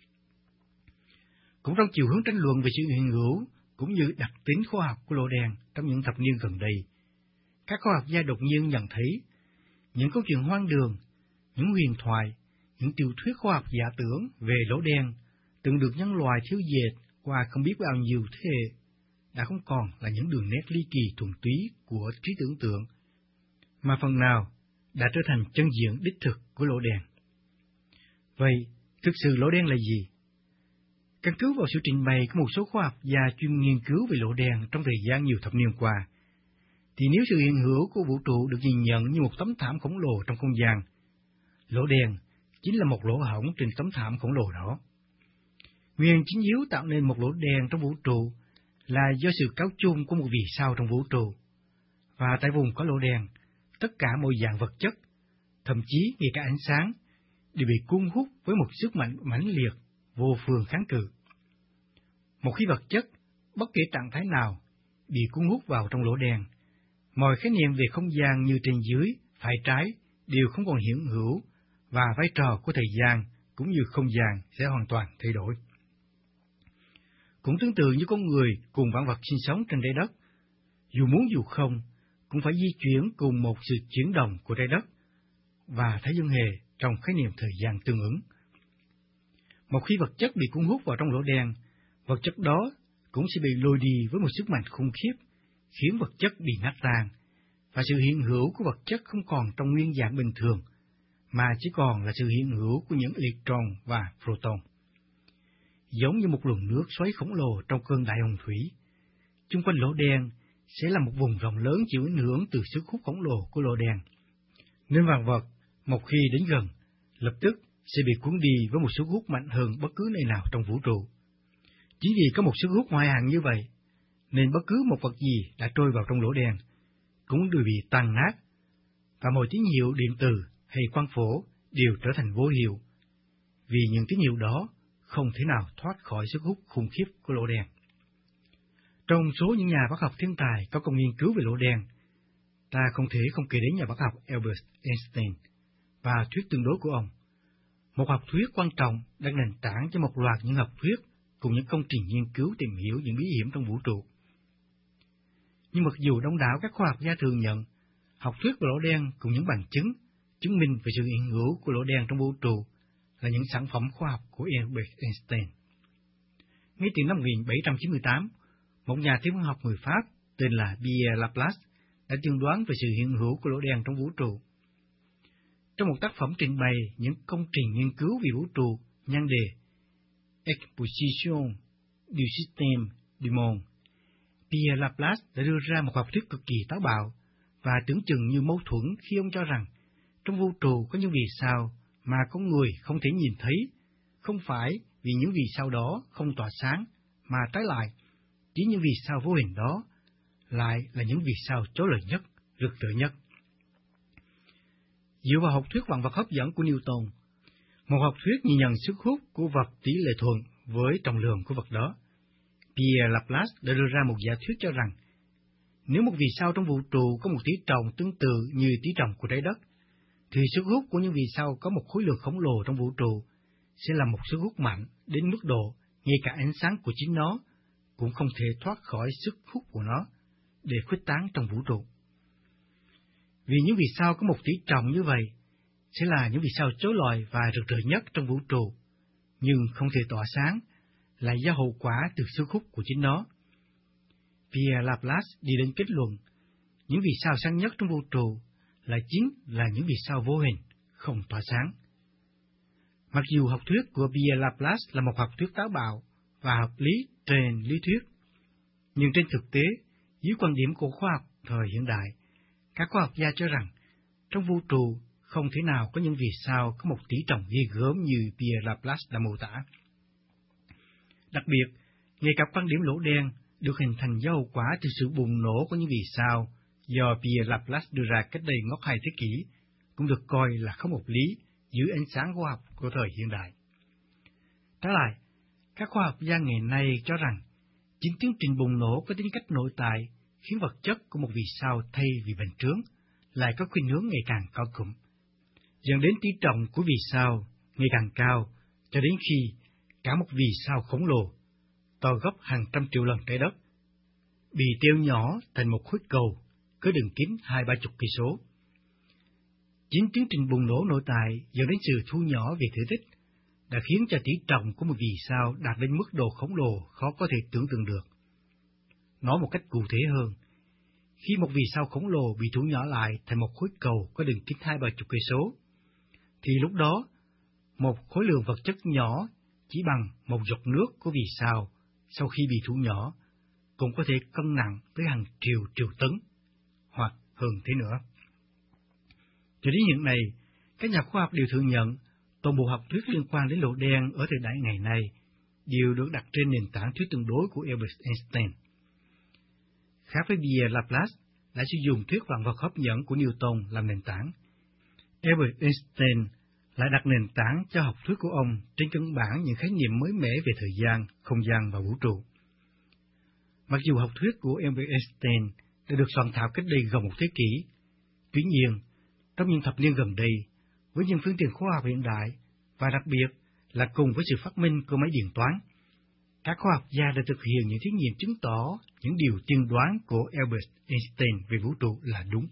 Speaker 5: Cũng trong chiều hướng tranh luận về sự hiện hữu cũng như đặc tính khoa học của lỗ đen trong những thập niên gần đây, các khoa học gia đột nhiên nhận thấy những câu chuyện hoang đường, những huyền thoại, những tiểu thuyết khoa học giả tưởng về lỗ đen từng được nhân loại thiếu dệt qua không biết bao nhiêu thế hệ đã không còn là những đường nét ly kỳ thuần túy của trí tưởng tượng, mà phần nào đã trở thành chân diện đích thực của lỗ đen. Vậy, thực sự lỗ đen là gì? Căn cứ vào sự trình bày của một số khoa học gia chuyên nghiên cứu về lỗ đen trong thời gian nhiều thập niên qua, thì nếu sự hiện hữu của vũ trụ được nhìn nhận như một tấm thảm khổng lồ trong không gian, lỗ đen chính là một lỗ hổng trên tấm thảm khổng lồ đó. Nguyên chính yếu tạo nên một lỗ đen trong vũ trụ là do sự cáo chung của một vì sao trong vũ trụ, và tại vùng có lỗ đen, tất cả mọi dạng vật chất, thậm chí ngay cả ánh sáng, đều bị cuốn hút với một sức mạnh mãnh liệt, vô phương kháng cự. Một khi vật chất, bất kể trạng thái nào, bị cuốn hút vào trong lỗ đen, mọi khái niệm về không gian như trên dưới, phải trái đều không còn hiện hữu, và vai trò của thời gian cũng như không gian sẽ hoàn toàn thay đổi. Cũng tương tự như con người cùng vạn vật sinh sống trên trái đất, dù muốn dù không, cũng phải di chuyển cùng một sự chuyển động của trái đất và Thái Dương hệ trong khái niệm thời gian tương ứng. Một khi vật chất bị cuốn hút vào trong lỗ đen, vật chất đó cũng sẽ bị lôi đi với một sức mạnh khủng khiếp, khiến vật chất bị nát tan, và sự hiện hữu của vật chất không còn trong nguyên dạng bình thường, mà chỉ còn là sự hiện hữu của những electron và proton. Giống như một luồng nước xoáy khổng lồ trong cơn đại hồng thủy, chung quanh lỗ đen sẽ là một vùng rộng lớn chịu ảnh hưởng từ sức hút khổng lồ của lỗ đen. Nên vạn vật, một khi đến gần, lập tức sẽ bị cuốn đi với một sức hút mạnh hơn bất cứ nơi nào trong vũ trụ. Chính vì có một sức hút ngoại hạng như vậy, nên bất cứ một vật gì đã trôi vào trong lỗ đen cũng đều bị tan nát, và mọi tín hiệu điện từ hay quang phổ đều trở thành vô hiệu, vì những tín hiệu đó không thể nào thoát khỏi sức hút khủng khiếp của lỗ đen. Trong số những nhà bác học thiên tài có công nghiên cứu về lỗ đen, ta không thể không kể đến nhà bác học Albert Einstein và thuyết tương đối của ông, một học thuyết quan trọng đặt nền tảng cho một loạt những học thuyết cùng những công trình nghiên cứu tìm hiểu những bí hiểm trong vũ trụ. Nhưng mặc dù đông đảo các khoa học gia thừa nhận học thuyết về lỗ đen cùng những bằng chứng chứng minh về sự hiện hữu của lỗ đen trong vũ trụ là những sản phẩm khoa học của Albert Einstein. Ngay từ năm 1798, một nhà thiên văn học người Pháp tên là Pierre Laplace đã tiên đoán về sự hiện hữu của lỗ đen trong vũ trụ. Trong một tác phẩm trình bày những công trình nghiên cứu về vũ trụ nhan đề Exposition du système du monde, Pierre Laplace đã đưa ra một học thuyết cực kỳ táo bạo và tưởng chừng như mâu thuẫn khi ông cho rằng trong vũ trụ có những vì sao mà con người không thể nhìn thấy, không phải vì những vì sao đó không tỏa sáng, mà trái lại, chỉ những vì sao vô hình đó lại là những vì sao chói lọi nhất, rực rỡ nhất. Dựa vào học thuyết vạn vật hấp dẫn của Newton, một học thuyết nhìn nhận sức hút của vật tỷ lệ thuận với trọng lượng của vật đó, Pierre Laplace đã đưa ra một giả thuyết cho rằng nếu một vì sao trong vũ trụ có một tỷ trọng tương tự như tỷ trọng của trái đất, thì sức hút của những vì sao có một khối lượng khổng lồ trong vũ trụ sẽ là một sức hút mạnh đến mức độ ngay cả ánh sáng của chính nó cũng không thể thoát khỏi sức hút của nó để khuếch tán trong vũ trụ. Vì những vì sao có một tỷ trọng như vậy sẽ là những vì sao chói lọi và rực rỡ nhất trong vũ trụ, nhưng không thể tỏa sáng, là do hậu quả từ sức hút của chính nó. Pierre Laplace đi đến kết luận, những vì sao sáng nhất trong vũ trụ chính là những vì sao vô hình, không tỏa sáng. Mặc dù học thuyết của Pierre Laplace là một học thuyết táo bạo và hợp lý trên lý thuyết, nhưng trên thực tế, dưới quan điểm của khoa học thời hiện đại, các khoa học gia cho rằng trong vũ trụ không thể nào có những vì sao có một tỷ trọng ghê gớm như Pierre Laplace đã mô tả. Đặc biệt, ngay cả quan điểm lỗ đen được hình thành do hậu quả từ sự bùng nổ của những vì sao do Pierre Laplace đưa ra cách đây ngót 2 thế kỷ cũng được coi là không hợp lý dưới ánh sáng khoa học của thời hiện đại. Trái lại, các khoa học gia ngày nay cho rằng chính tiến trình bùng nổ có tính cách nội tại khiến vật chất của một vì sao thay vì bành trướng lại có khuynh hướng ngày càng cao cụm, dẫn đến tỷ trọng của vì sao ngày càng cao cho đến khi cả một vì sao khổng lồ to gấp hàng trăm triệu lần trái đất bị teo nhỏ thành một khối cầu có đường kính 20-30 cây số. Chính tiến trình bùng nổ nội tại dẫn đến sự thu nhỏ về thể tích đã khiến cho tỷ trọng của một vì sao đạt đến mức độ khổng lồ khó có thể tưởng tượng được. Nói một cách cụ thể hơn, khi một vì sao khổng lồ bị thu nhỏ lại thành một khối cầu có đường kính 20-30 cây số, thì lúc đó một khối lượng vật chất nhỏ chỉ bằng một giọt nước của vì sao sau khi bị thu nhỏ cũng có thể cân nặng tới hàng triệu tấn, hoặc hơn thế nữa. Cho đến hiện nay, các nhà khoa học đều thừa nhận toàn bộ học thuyết liên quan đến lỗ đen ở thời đại ngày nay đều được đặt trên nền tảng thuyết tương đối của Albert Einstein. Khác với Pierre Laplace đã sử dụng thuyết vạn vật hấp dẫn của Newton làm nền tảng, Albert Einstein lại đặt nền tảng cho học thuyết của ông trên căn bản những khái niệm mới mẻ về thời gian, không gian và vũ trụ. Mặc dù học thuyết của Albert Einstein đã được soạn thảo cách đây gần một thế kỷ, tuy nhiên, trong những thập niên gần đây, với những phương tiện khoa học hiện đại, và đặc biệt là cùng với sự phát minh của máy điện toán, các khoa học gia đã thực hiện những thí nghiệm chứng tỏ những điều tiên đoán của Albert Einstein về vũ trụ là đúng.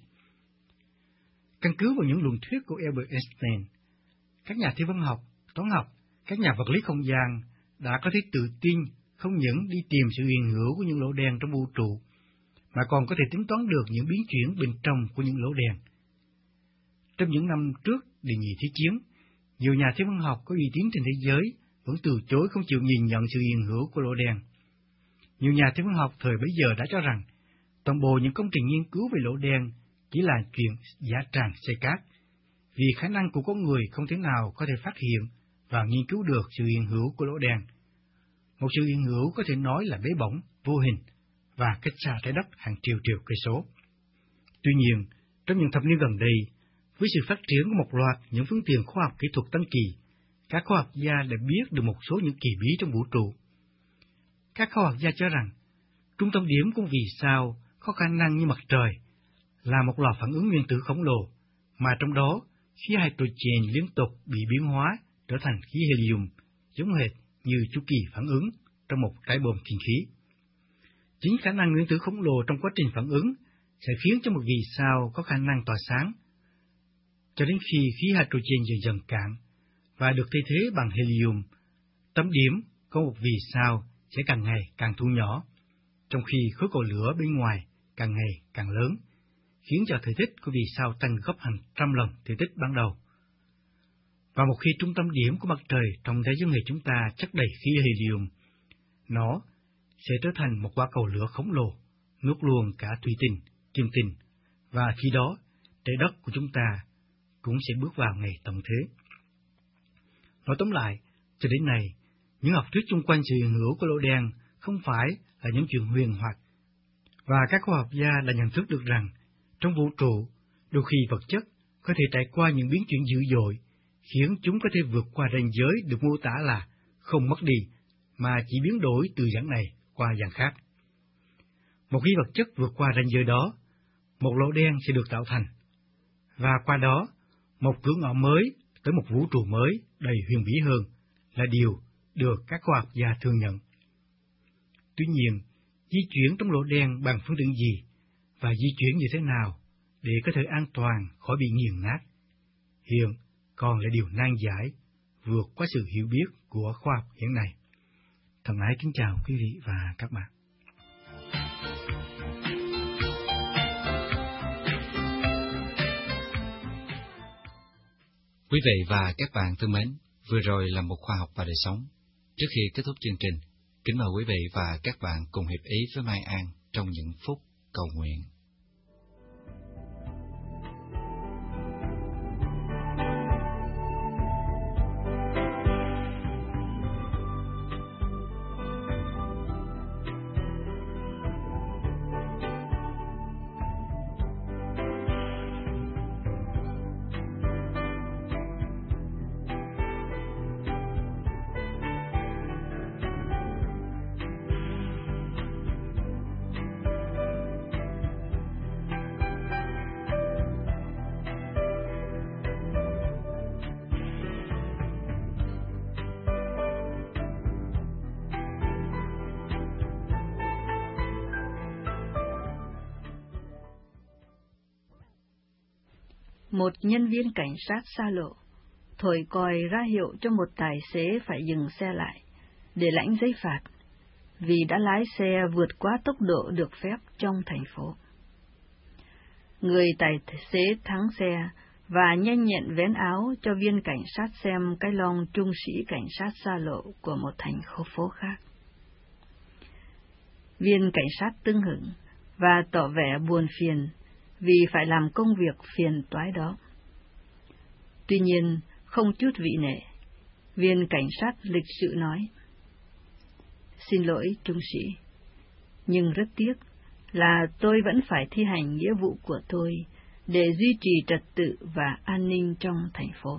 Speaker 5: Căn cứ vào những luận thuyết của Albert Einstein, các nhà thiên văn học, toán học, các nhà vật lý không gian đã có thể tự tin không những đi tìm sự hiện hữu của những lỗ đen trong vũ trụ, mà còn có thể tính toán được những biến chuyển bên trong của những lỗ đen. Trong những năm trước Đệ nhị Thế chiến, nhiều nhà thiên văn học có uy tín trên thế giới vẫn từ chối không chịu nhìn nhận sự hiện hữu của lỗ đen. Nhiều nhà thiên văn học thời bấy giờ đã cho rằng toàn bộ những công trình nghiên cứu về lỗ đen chỉ là chuyện giả tràng xây cát, vì khả năng của con người không thể nào có thể phát hiện và nghiên cứu được sự hiện hữu của lỗ đen. Một sự hiện hữu có thể nói là bé bỏng, vô hình và cách xa trái đất hàng triệu triệu cây số. Tuy nhiên, trong những thập niên gần đây, với sự phát triển của một loạt những phương tiện khoa học kỹ thuật tân kỳ, các khoa học gia đã biết được một số những kỳ bí trong vũ trụ. Các khoa học gia cho rằng trung tâm điểm của vì sao có khả năng như mặt trời là một lò phản ứng nguyên tử khổng lồ, mà trong đó khí hydrogen liên tục bị biến hóa trở thành khí helium, giống hệt như chu kỳ phản ứng trong một trái bom thiên khí. Chính khả năng nguyên tử khổng lồ trong quá trình phản ứng sẽ khiến cho một vì sao có khả năng tỏa sáng, cho đến khi khí hydrogen dần dần cạn và được thay thế bằng helium. Tấm điểm của một vì sao sẽ càng ngày càng thu nhỏ, trong khi khối cầu lửa bên ngoài càng ngày càng lớn, khiến cho thể tích của vì sao tăng gấp hàng trăm lần thể tích ban đầu. Và một khi trung tâm điểm của mặt trời trong thế giới người chúng ta chất đầy khí helium, nó sẽ trở thành một quả cầu lửa khổng lồ, nuốt luôn cả thủy tinh, kim tinh, và khi đó trái đất của chúng ta cũng sẽ bước vào ngày tận thế. Nói tóm lại, cho đến nay, những học thuyết xung quanh sự hiện hữu của lỗ đen không phải là những chuyện huyền hoặc, và các khoa học gia đã nhận thức được rằng trong vũ trụ, đôi khi vật chất có thể trải qua những biến chuyển dữ dội, khiến chúng có thể vượt qua ranh giới được mô tả là không mất đi, mà chỉ biến đổi từ dạng này qua dạng khác. Một khi vật chất vượt qua ranh giới đó, một lỗ đen sẽ được tạo thành, và qua đó, một cửa ngõ mới tới một vũ trụ mới đầy huyền bí hơn là điều được các khoa học gia thừa nhận. Tuy nhiên, di chuyển trong lỗ đen bằng phương tiện gì và di chuyển như thế nào để có thể an toàn khỏi bị nghiền nát, hiện còn là điều nan giải, vượt qua sự hiểu biết của khoa học hiện nay. Thân ái kính chào quý vị và các bạn.
Speaker 1: Quý vị và các bạn thân mến, vừa rồi là một khoa học và đời sống. Trước khi kết thúc chương trình, kính mời quý vị và các bạn cùng hiệp ý với Mai An trong những phút cầu nguyện.
Speaker 6: Một nhân viên cảnh sát xa lộ thổi còi ra hiệu cho một tài xế phải dừng xe lại để lãnh giấy phạt vì đã lái xe vượt quá tốc độ được phép trong thành phố. Người tài xế thắng xe và nhanh nhẹn vén áo cho viên cảnh sát xem cái lon trung sĩ cảnh sát xa lộ của một thành phố khác. Viên cảnh sát tưng hửng và tỏ vẻ buồn phiền vì phải làm công việc phiền toái đó. Tuy nhiên, không chút vị nể, viên cảnh sát lịch sự nói: "Xin lỗi, trung sĩ, nhưng rất tiếc là tôi vẫn phải thi hành nghĩa vụ của tôi để duy trì trật tự và an ninh trong thành phố."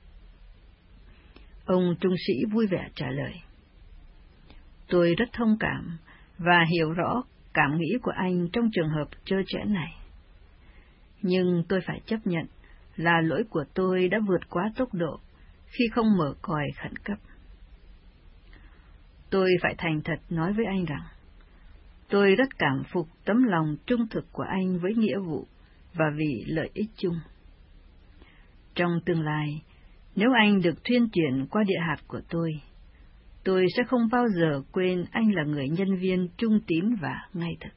Speaker 6: Ông trung sĩ vui vẻ trả lời: "Tôi rất thông cảm và hiểu rõ cảm nghĩ của anh trong trường hợp trơ trẽn này. Nhưng tôi phải chấp nhận là lỗi của tôi đã vượt quá tốc độ khi không mở còi khẩn cấp. Tôi phải thành thật nói với anh rằng, tôi rất cảm phục tấm lòng trung thực của anh với nghĩa vụ và vì lợi ích chung. Trong tương lai, nếu anh được thuyên chuyển qua địa hạt của tôi sẽ không bao giờ quên anh là người nhân viên trung tín và ngay thật."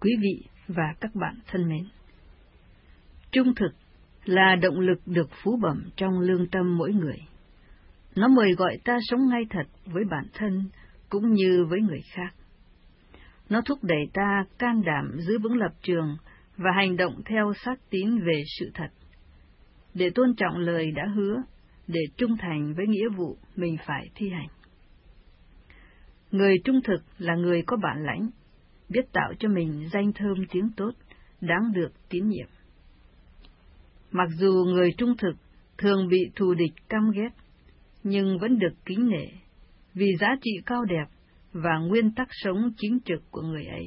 Speaker 6: Quý vị và các bạn thân mến, trung thực là động lực được phú bẩm trong lương tâm mỗi người. Nó mời gọi ta sống ngay thật với bản thân cũng như với người khác. Nó thúc đẩy ta can đảm giữ vững lập trường và hành động theo xác tín về sự thật, để tôn trọng lời đã hứa, để trung thành với nghĩa vụ mình phải thi hành. Người trung thực là người có bản lãnh, biết tạo cho mình danh thơm tiếng tốt, đáng được tín nhiệm. Mặc dù người trung thực thường bị thù địch căm ghét, nhưng vẫn được kính nể vì giá trị cao đẹp và nguyên tắc sống chính trực của người ấy.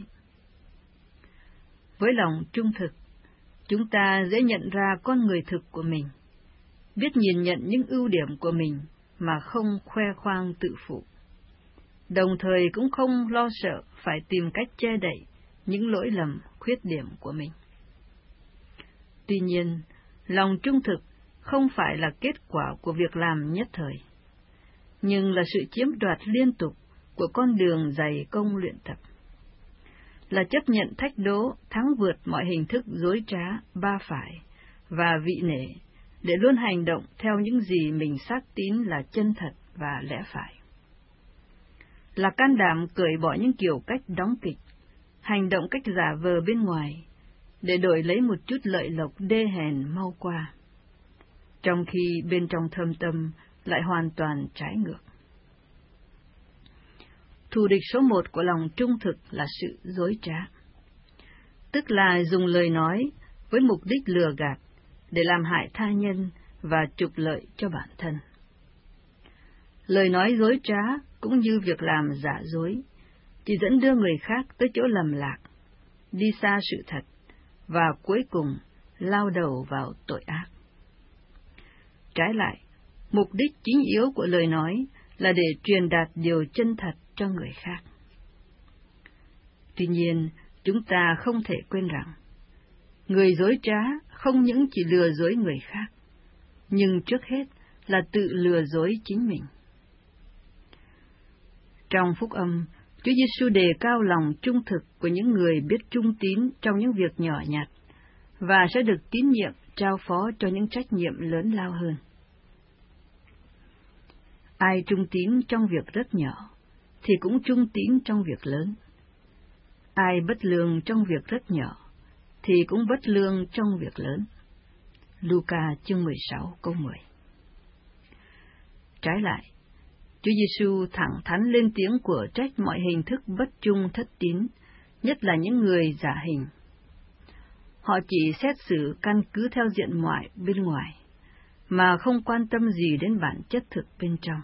Speaker 6: Với lòng trung thực, chúng ta dễ nhận ra con người thực của mình, biết nhìn nhận những ưu điểm của mình mà không khoe khoang tự phụ, đồng thời cũng không lo sợ phải tìm cách che đậy những lỗi lầm, khuyết điểm của mình. Tuy nhiên, lòng trung thực không phải là kết quả của việc làm nhất thời, nhưng là sự chiếm đoạt liên tục của con đường dày công luyện tập, là chấp nhận thách đố thắng vượt mọi hình thức dối trá, ba phải và vị nể, để luôn hành động theo những gì mình xác tín là chân thật và lẽ phải, là can đảm cởi bỏ những kiểu cách đóng kịch, hành động cách giả vờ bên ngoài, để đổi lấy một chút lợi lộc đê hèn mau qua, trong khi bên trong thâm tâm lại hoàn toàn trái ngược. Thù địch số 1 của lòng trung thực là sự dối trá, tức là dùng lời nói với mục đích lừa gạt để làm hại tha nhân và trục lợi cho bản thân. Lời nói dối trá cũng như việc làm giả dối chỉ dẫn đưa người khác tới chỗ lầm lạc, đi xa sự thật và cuối cùng lao đầu vào tội ác. Trái lại, mục đích chính yếu của lời nói là để truyền đạt điều chân thật cho người khác. Tuy nhiên, chúng ta không thể quên rằng, người dối trá không những chỉ lừa dối người khác, nhưng trước hết là tự lừa dối chính mình. Trong Phúc Âm, Chúa Giêsu đề cao lòng trung thực của những người biết trung tín trong những việc nhỏ nhặt và sẽ được tín nhiệm trao phó cho những trách nhiệm lớn lao hơn. Ai trung tín trong việc rất nhỏ thì cũng trung tín trong việc lớn. Ai bất lương trong việc rất nhỏ thì cũng bất lương trong việc lớn. Luca chương 16 câu 10. Trái lại, Chúa Giêsu thẳng thắn lên tiếng của trách mọi hình thức bất trung thất tín, nhất là những người giả hình. Họ chỉ xét xử căn cứ theo diện ngoại bên ngoài, mà không quan tâm gì đến bản chất thực bên trong.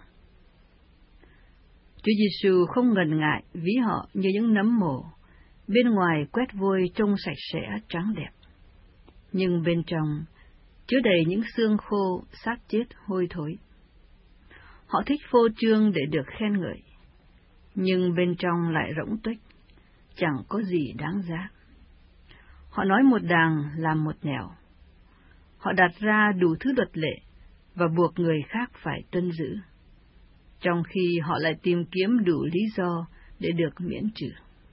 Speaker 6: Chúa Giêsu không ngần ngại ví họ như những nấm mồ, bên ngoài quét vôi trông sạch sẽ trắng đẹp, nhưng bên trong chứa đầy những xương khô, xác chết hôi thối. Họ thích phô trương để được khen ngợi, nhưng bên trong lại rỗng tuếch, chẳng có gì đáng giá. Họ nói một đàng làm một nẻo. Họ đặt ra đủ thứ luật lệ và buộc người khác phải tuân giữ, trong khi họ lại tìm kiếm đủ lý do để được miễn trừ.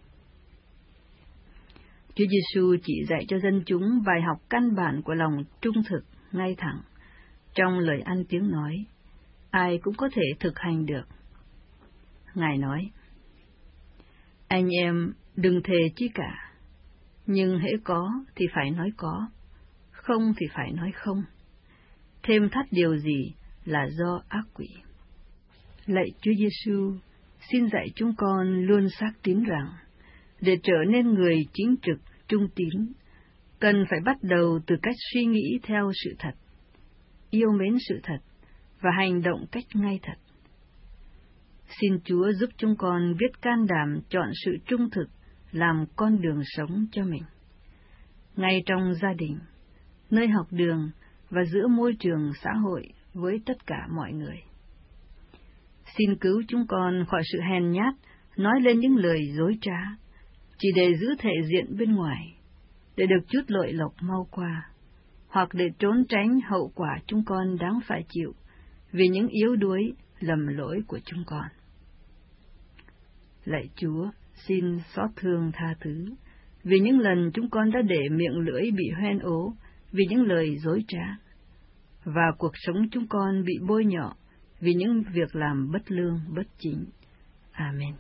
Speaker 6: Chúa Giêsu chỉ dạy cho dân chúng bài học căn bản của lòng trung thực ngay thẳng, trong lời ăn tiếng nói, ai cũng có thể thực hành được. Ngài nói, anh em đừng thề chi cả, nhưng hễ có thì phải nói có, không thì phải nói không. Thêm thắt điều gì là do ác quỷ. Lạy Chúa Giêsu, xin dạy chúng con luôn xác tín rằng, để trở nên người chính trực, trung tín, cần phải bắt đầu từ cách suy nghĩ theo sự thật, yêu mến sự thật và hành động cách ngay thật. Xin Chúa giúp chúng con biết can đảm chọn sự trung thực làm con đường sống cho mình, ngay trong gia đình, nơi học đường và giữa môi trường xã hội với tất cả mọi người. Xin cứu chúng con khỏi sự hèn nhát, nói lên những lời dối trá, chỉ để giữ thể diện bên ngoài, để được chút lợi lộc mau qua, hoặc để trốn tránh hậu quả chúng con đáng phải chịu vì những yếu đuối, lầm lỗi của chúng con. Lạy Chúa, xin xót thương tha thứ vì những lần chúng con đã để miệng lưỡi bị hoen ố, vì những lời dối trá, và cuộc sống chúng con bị bôi nhọ, vì những việc làm bất lương, bất chính. Amen.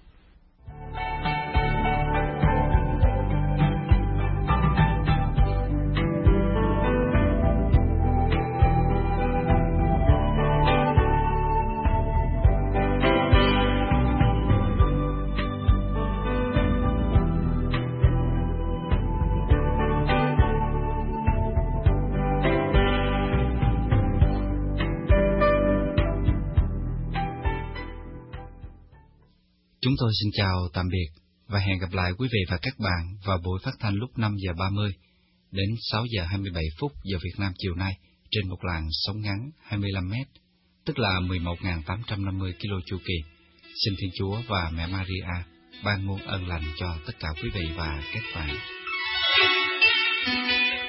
Speaker 1: Chúng tôi xin chào tạm biệt và hẹn gặp lại quý vị và các bạn vào buổi phát thanh lúc 5 giờ 30 đến 6 giờ 27 phút giờ Việt Nam chiều nay trên một làn sóng ngắn 25 mét, tức là 11.850 kilo chu kỳ. Xin Thiên Chúa và Mẹ Maria ban muôn ân lành cho tất cả quý vị và các bạn.